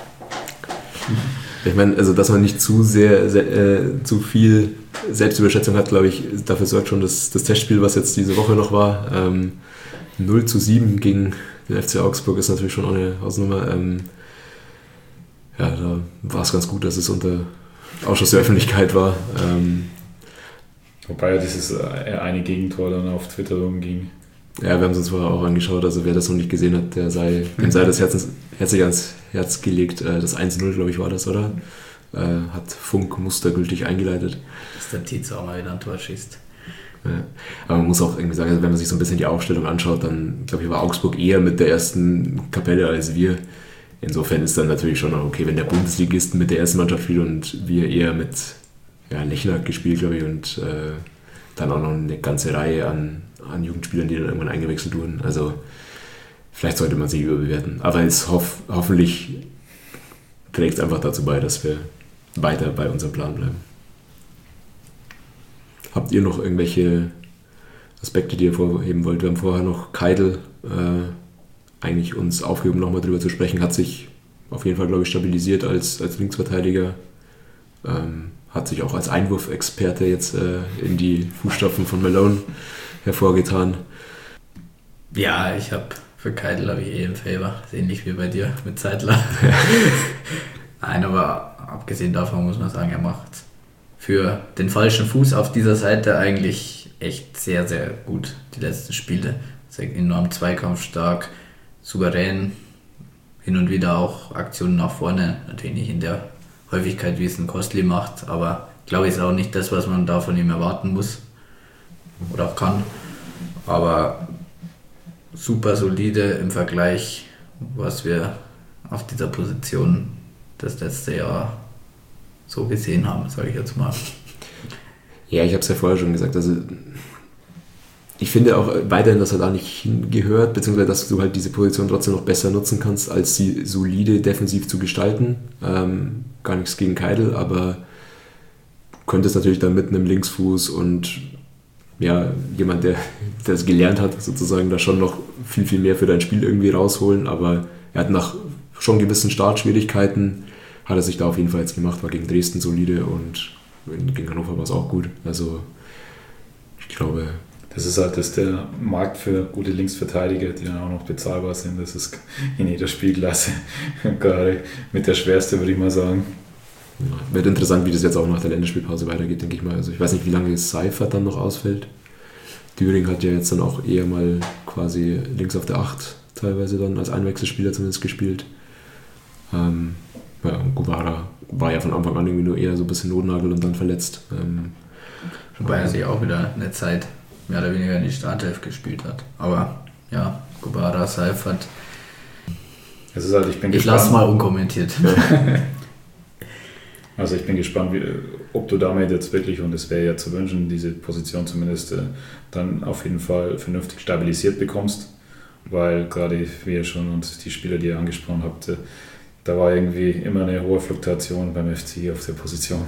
ich meine, also dass man nicht zu sehr, sehr äh, zu viel Selbstüberschätzung hat, glaube ich, dafür sorgt schon das, das Testspiel, was jetzt diese Woche noch war. Ähm, null zu sieben gegen den F C Augsburg ist natürlich schon auch eine Hausnummer. Ähm, ja, da war es ganz gut, dass es unter Ausschuss der Öffentlichkeit war. Ähm, Wobei ja dieses eine Gegentor dann auf Twitter rumging. Ja, wir haben es uns vorher auch angeschaut, also wer das noch nicht gesehen hat, der sei, dem sei das Herz, herzlich ans Herz gelegt. Das eins null, glaube ich, war das, oder? Hat Funk mustergültig eingeleitet. Dass der Tietze auch mal wieder ein Tor schießt. Ja. Aber man muss auch irgendwie sagen, also wenn man sich so ein bisschen die Aufstellung anschaut, dann glaube ich, war Augsburg eher mit der ersten Kapelle als wir. Insofern ist dann natürlich schon okay, wenn der Bundesligist mit der ersten Mannschaft spielt und wir eher mit ja, Lechner gespielt, glaube ich, und äh, dann auch noch eine ganze Reihe an, an Jugendspielern, die dann irgendwann eingewechselt wurden. Also vielleicht sollte man sich überbewerten. Aber es hoff, hoffentlich trägt es einfach dazu bei, dass wir weiter bei unserem Plan bleiben. Habt ihr noch irgendwelche Aspekte, die ihr vorheben wollt? Wir haben vorher noch Keidl äh, eigentlich uns aufgehoben, nochmal drüber zu sprechen. Hat sich auf jeden Fall, glaube ich, stabilisiert als, als Linksverteidiger. Ähm, hat sich auch als Einwurfexperte jetzt äh, in die Fußstapfen von Malone hervorgetan. Ja, ich habe für Keidl habe ich eh einen Favor, ähnlich wie bei dir mit Zeitler. Nein, aber abgesehen davon muss man sagen, er macht für den falschen Fuß auf dieser Seite eigentlich echt sehr, sehr gut die letzten Spiele. Ist enorm zweikampfstark, souverän, hin und wieder auch Aktionen nach vorne, natürlich nicht in der Häufigkeit, wie es ein Kostli macht, aber ich glaube, ist auch nicht das, was man da von ihm erwarten muss oder auch kann. Aber super solide im Vergleich, was wir auf dieser Position das letzte Jahr so gesehen haben, sage ich jetzt mal. Ja, ich habe es ja vorher schon gesagt, also ich finde auch weiterhin, dass er da nicht hingehört, beziehungsweise dass du halt diese Position trotzdem noch besser nutzen kannst, als sie solide defensiv zu gestalten. Ähm, gar nichts gegen Keidl, aber du könntest natürlich dann mit einem Linksfuß und ja, jemand, der das gelernt hat, sozusagen da schon noch viel, viel mehr für dein Spiel irgendwie rausholen, aber er hat nach schon gewissen Startschwierigkeiten, hat er sich da auf jeden Fall jetzt gemacht, war gegen Dresden solide und gegen Hannover war es auch gut. Also ich glaube... Das ist halt das der Markt für gute Linksverteidiger, die dann auch noch bezahlbar sind. Das ist in jeder Spielklasse gerade mit der schwerste, würde ich mal sagen. Ja, wird interessant, wie das jetzt auch nach der Länderspielpause weitergeht, denke ich mal. Also ich weiß nicht, wie lange Seifert dann noch ausfällt. Düring hat ja jetzt dann auch eher mal quasi links auf der acht teilweise dann als Einwechselspieler zumindest gespielt. Ähm, ja, Guevara war ja von Anfang an irgendwie nur eher so ein bisschen Notnagel und dann verletzt. Ähm, Wobei er sich auch wieder eine Zeit mehr oder weniger in die Startelf gespielt hat. Aber ja, Guevara, Seifert. Es ist halt, ich bin ich gespannt. lasse mal unkommentiert. Also ich bin gespannt, wie, ob du damit jetzt wirklich, und es wäre ja zu wünschen, diese Position zumindest äh, dann auf jeden Fall vernünftig stabilisiert bekommst, weil gerade wie ihr schon und die Spieler, die ihr angesprochen habt, äh, da war irgendwie immer eine hohe Fluktuation beim F C auf der Position.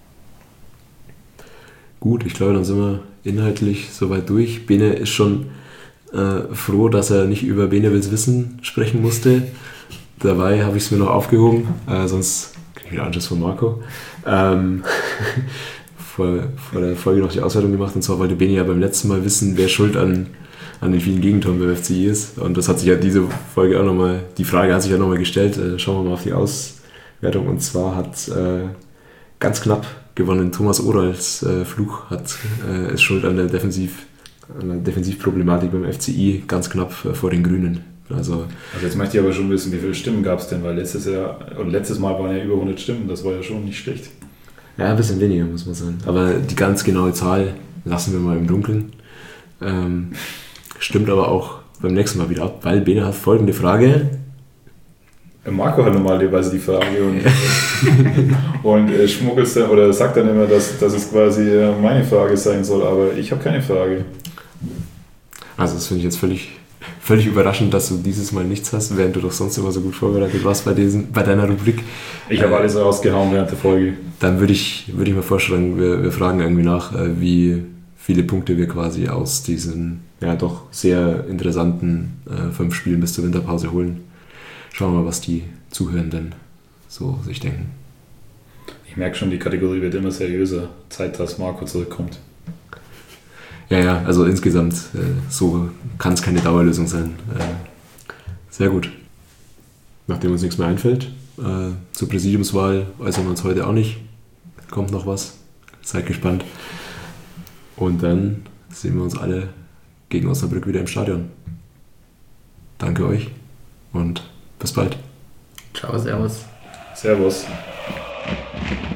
Gut, ich glaube, dann sind wir inhaltlich soweit durch. Bene ist schon äh, froh, dass er nicht über Bene will's wissen sprechen musste. Dabei habe ich es mir noch aufgehoben, äh, sonst kriege ich wieder Anschluss von Marco. Ähm, vor, vor der Folge noch die Auswertung gemacht, und zwar wollte Bene ja beim letzten Mal wissen, wer schuld an, an den vielen Gegentoren beim F C I ist. Und das hat sich ja diese Folge auch nochmal, die Frage hat sich ja nochmal gestellt. Äh, schauen wir mal auf die Auswertung. Und zwar hat äh, ganz knapp gewonnen Thomas Ohrals äh, Fluch hat, äh, ist schuld an der, Defensiv, an der Defensivproblematik beim F C I, ganz knapp äh, vor den Grünen. Also, also jetzt möchte ich aber schon wissen, wie viele Stimmen gab es denn, weil letztes Jahr und letztes Mal waren ja über hundert Stimmen, das war ja schon nicht schlecht. Ja, ein bisschen weniger, muss man sagen. Aber die ganz genaue Zahl lassen wir mal im Dunkeln. Ähm, stimmt aber auch beim nächsten Mal wieder ab, weil Bene hat folgende Frage. Marco hat normalerweise die Frage und, und äh, schmuggelt dann oder sagt dann immer, dass, dass es quasi meine Frage sein soll, aber ich habe keine Frage. Also das finde ich jetzt völlig, völlig überraschend, dass du dieses Mal nichts hast, während du doch sonst immer so gut vorbereitet warst bei, diesen, bei deiner Rubrik. Ich habe äh, alles rausgehauen während der Folge. Dann würde ich, würde ich mal vorschlagen, wir, wir fragen irgendwie nach, wie viele Punkte wir quasi aus diesen ja doch sehr interessanten äh, fünf Spielen bis zur Winterpause holen. Schauen wir mal, was die Zuhörenden so sich denken. Ich merke schon, die Kategorie wird immer seriöser. Zeit, dass Marco zurückkommt. Ja, ja, also insgesamt äh, so kann es keine Dauerlösung sein. Äh, sehr gut. Nachdem uns nichts mehr einfällt, äh, zur Präsidiumswahl äußern wir uns heute auch nicht. Kommt noch was. Seid gespannt. Und dann sehen wir uns alle gegen Osnabrück wieder im Stadion. Danke euch und bis bald. Ciao, servus. Servus.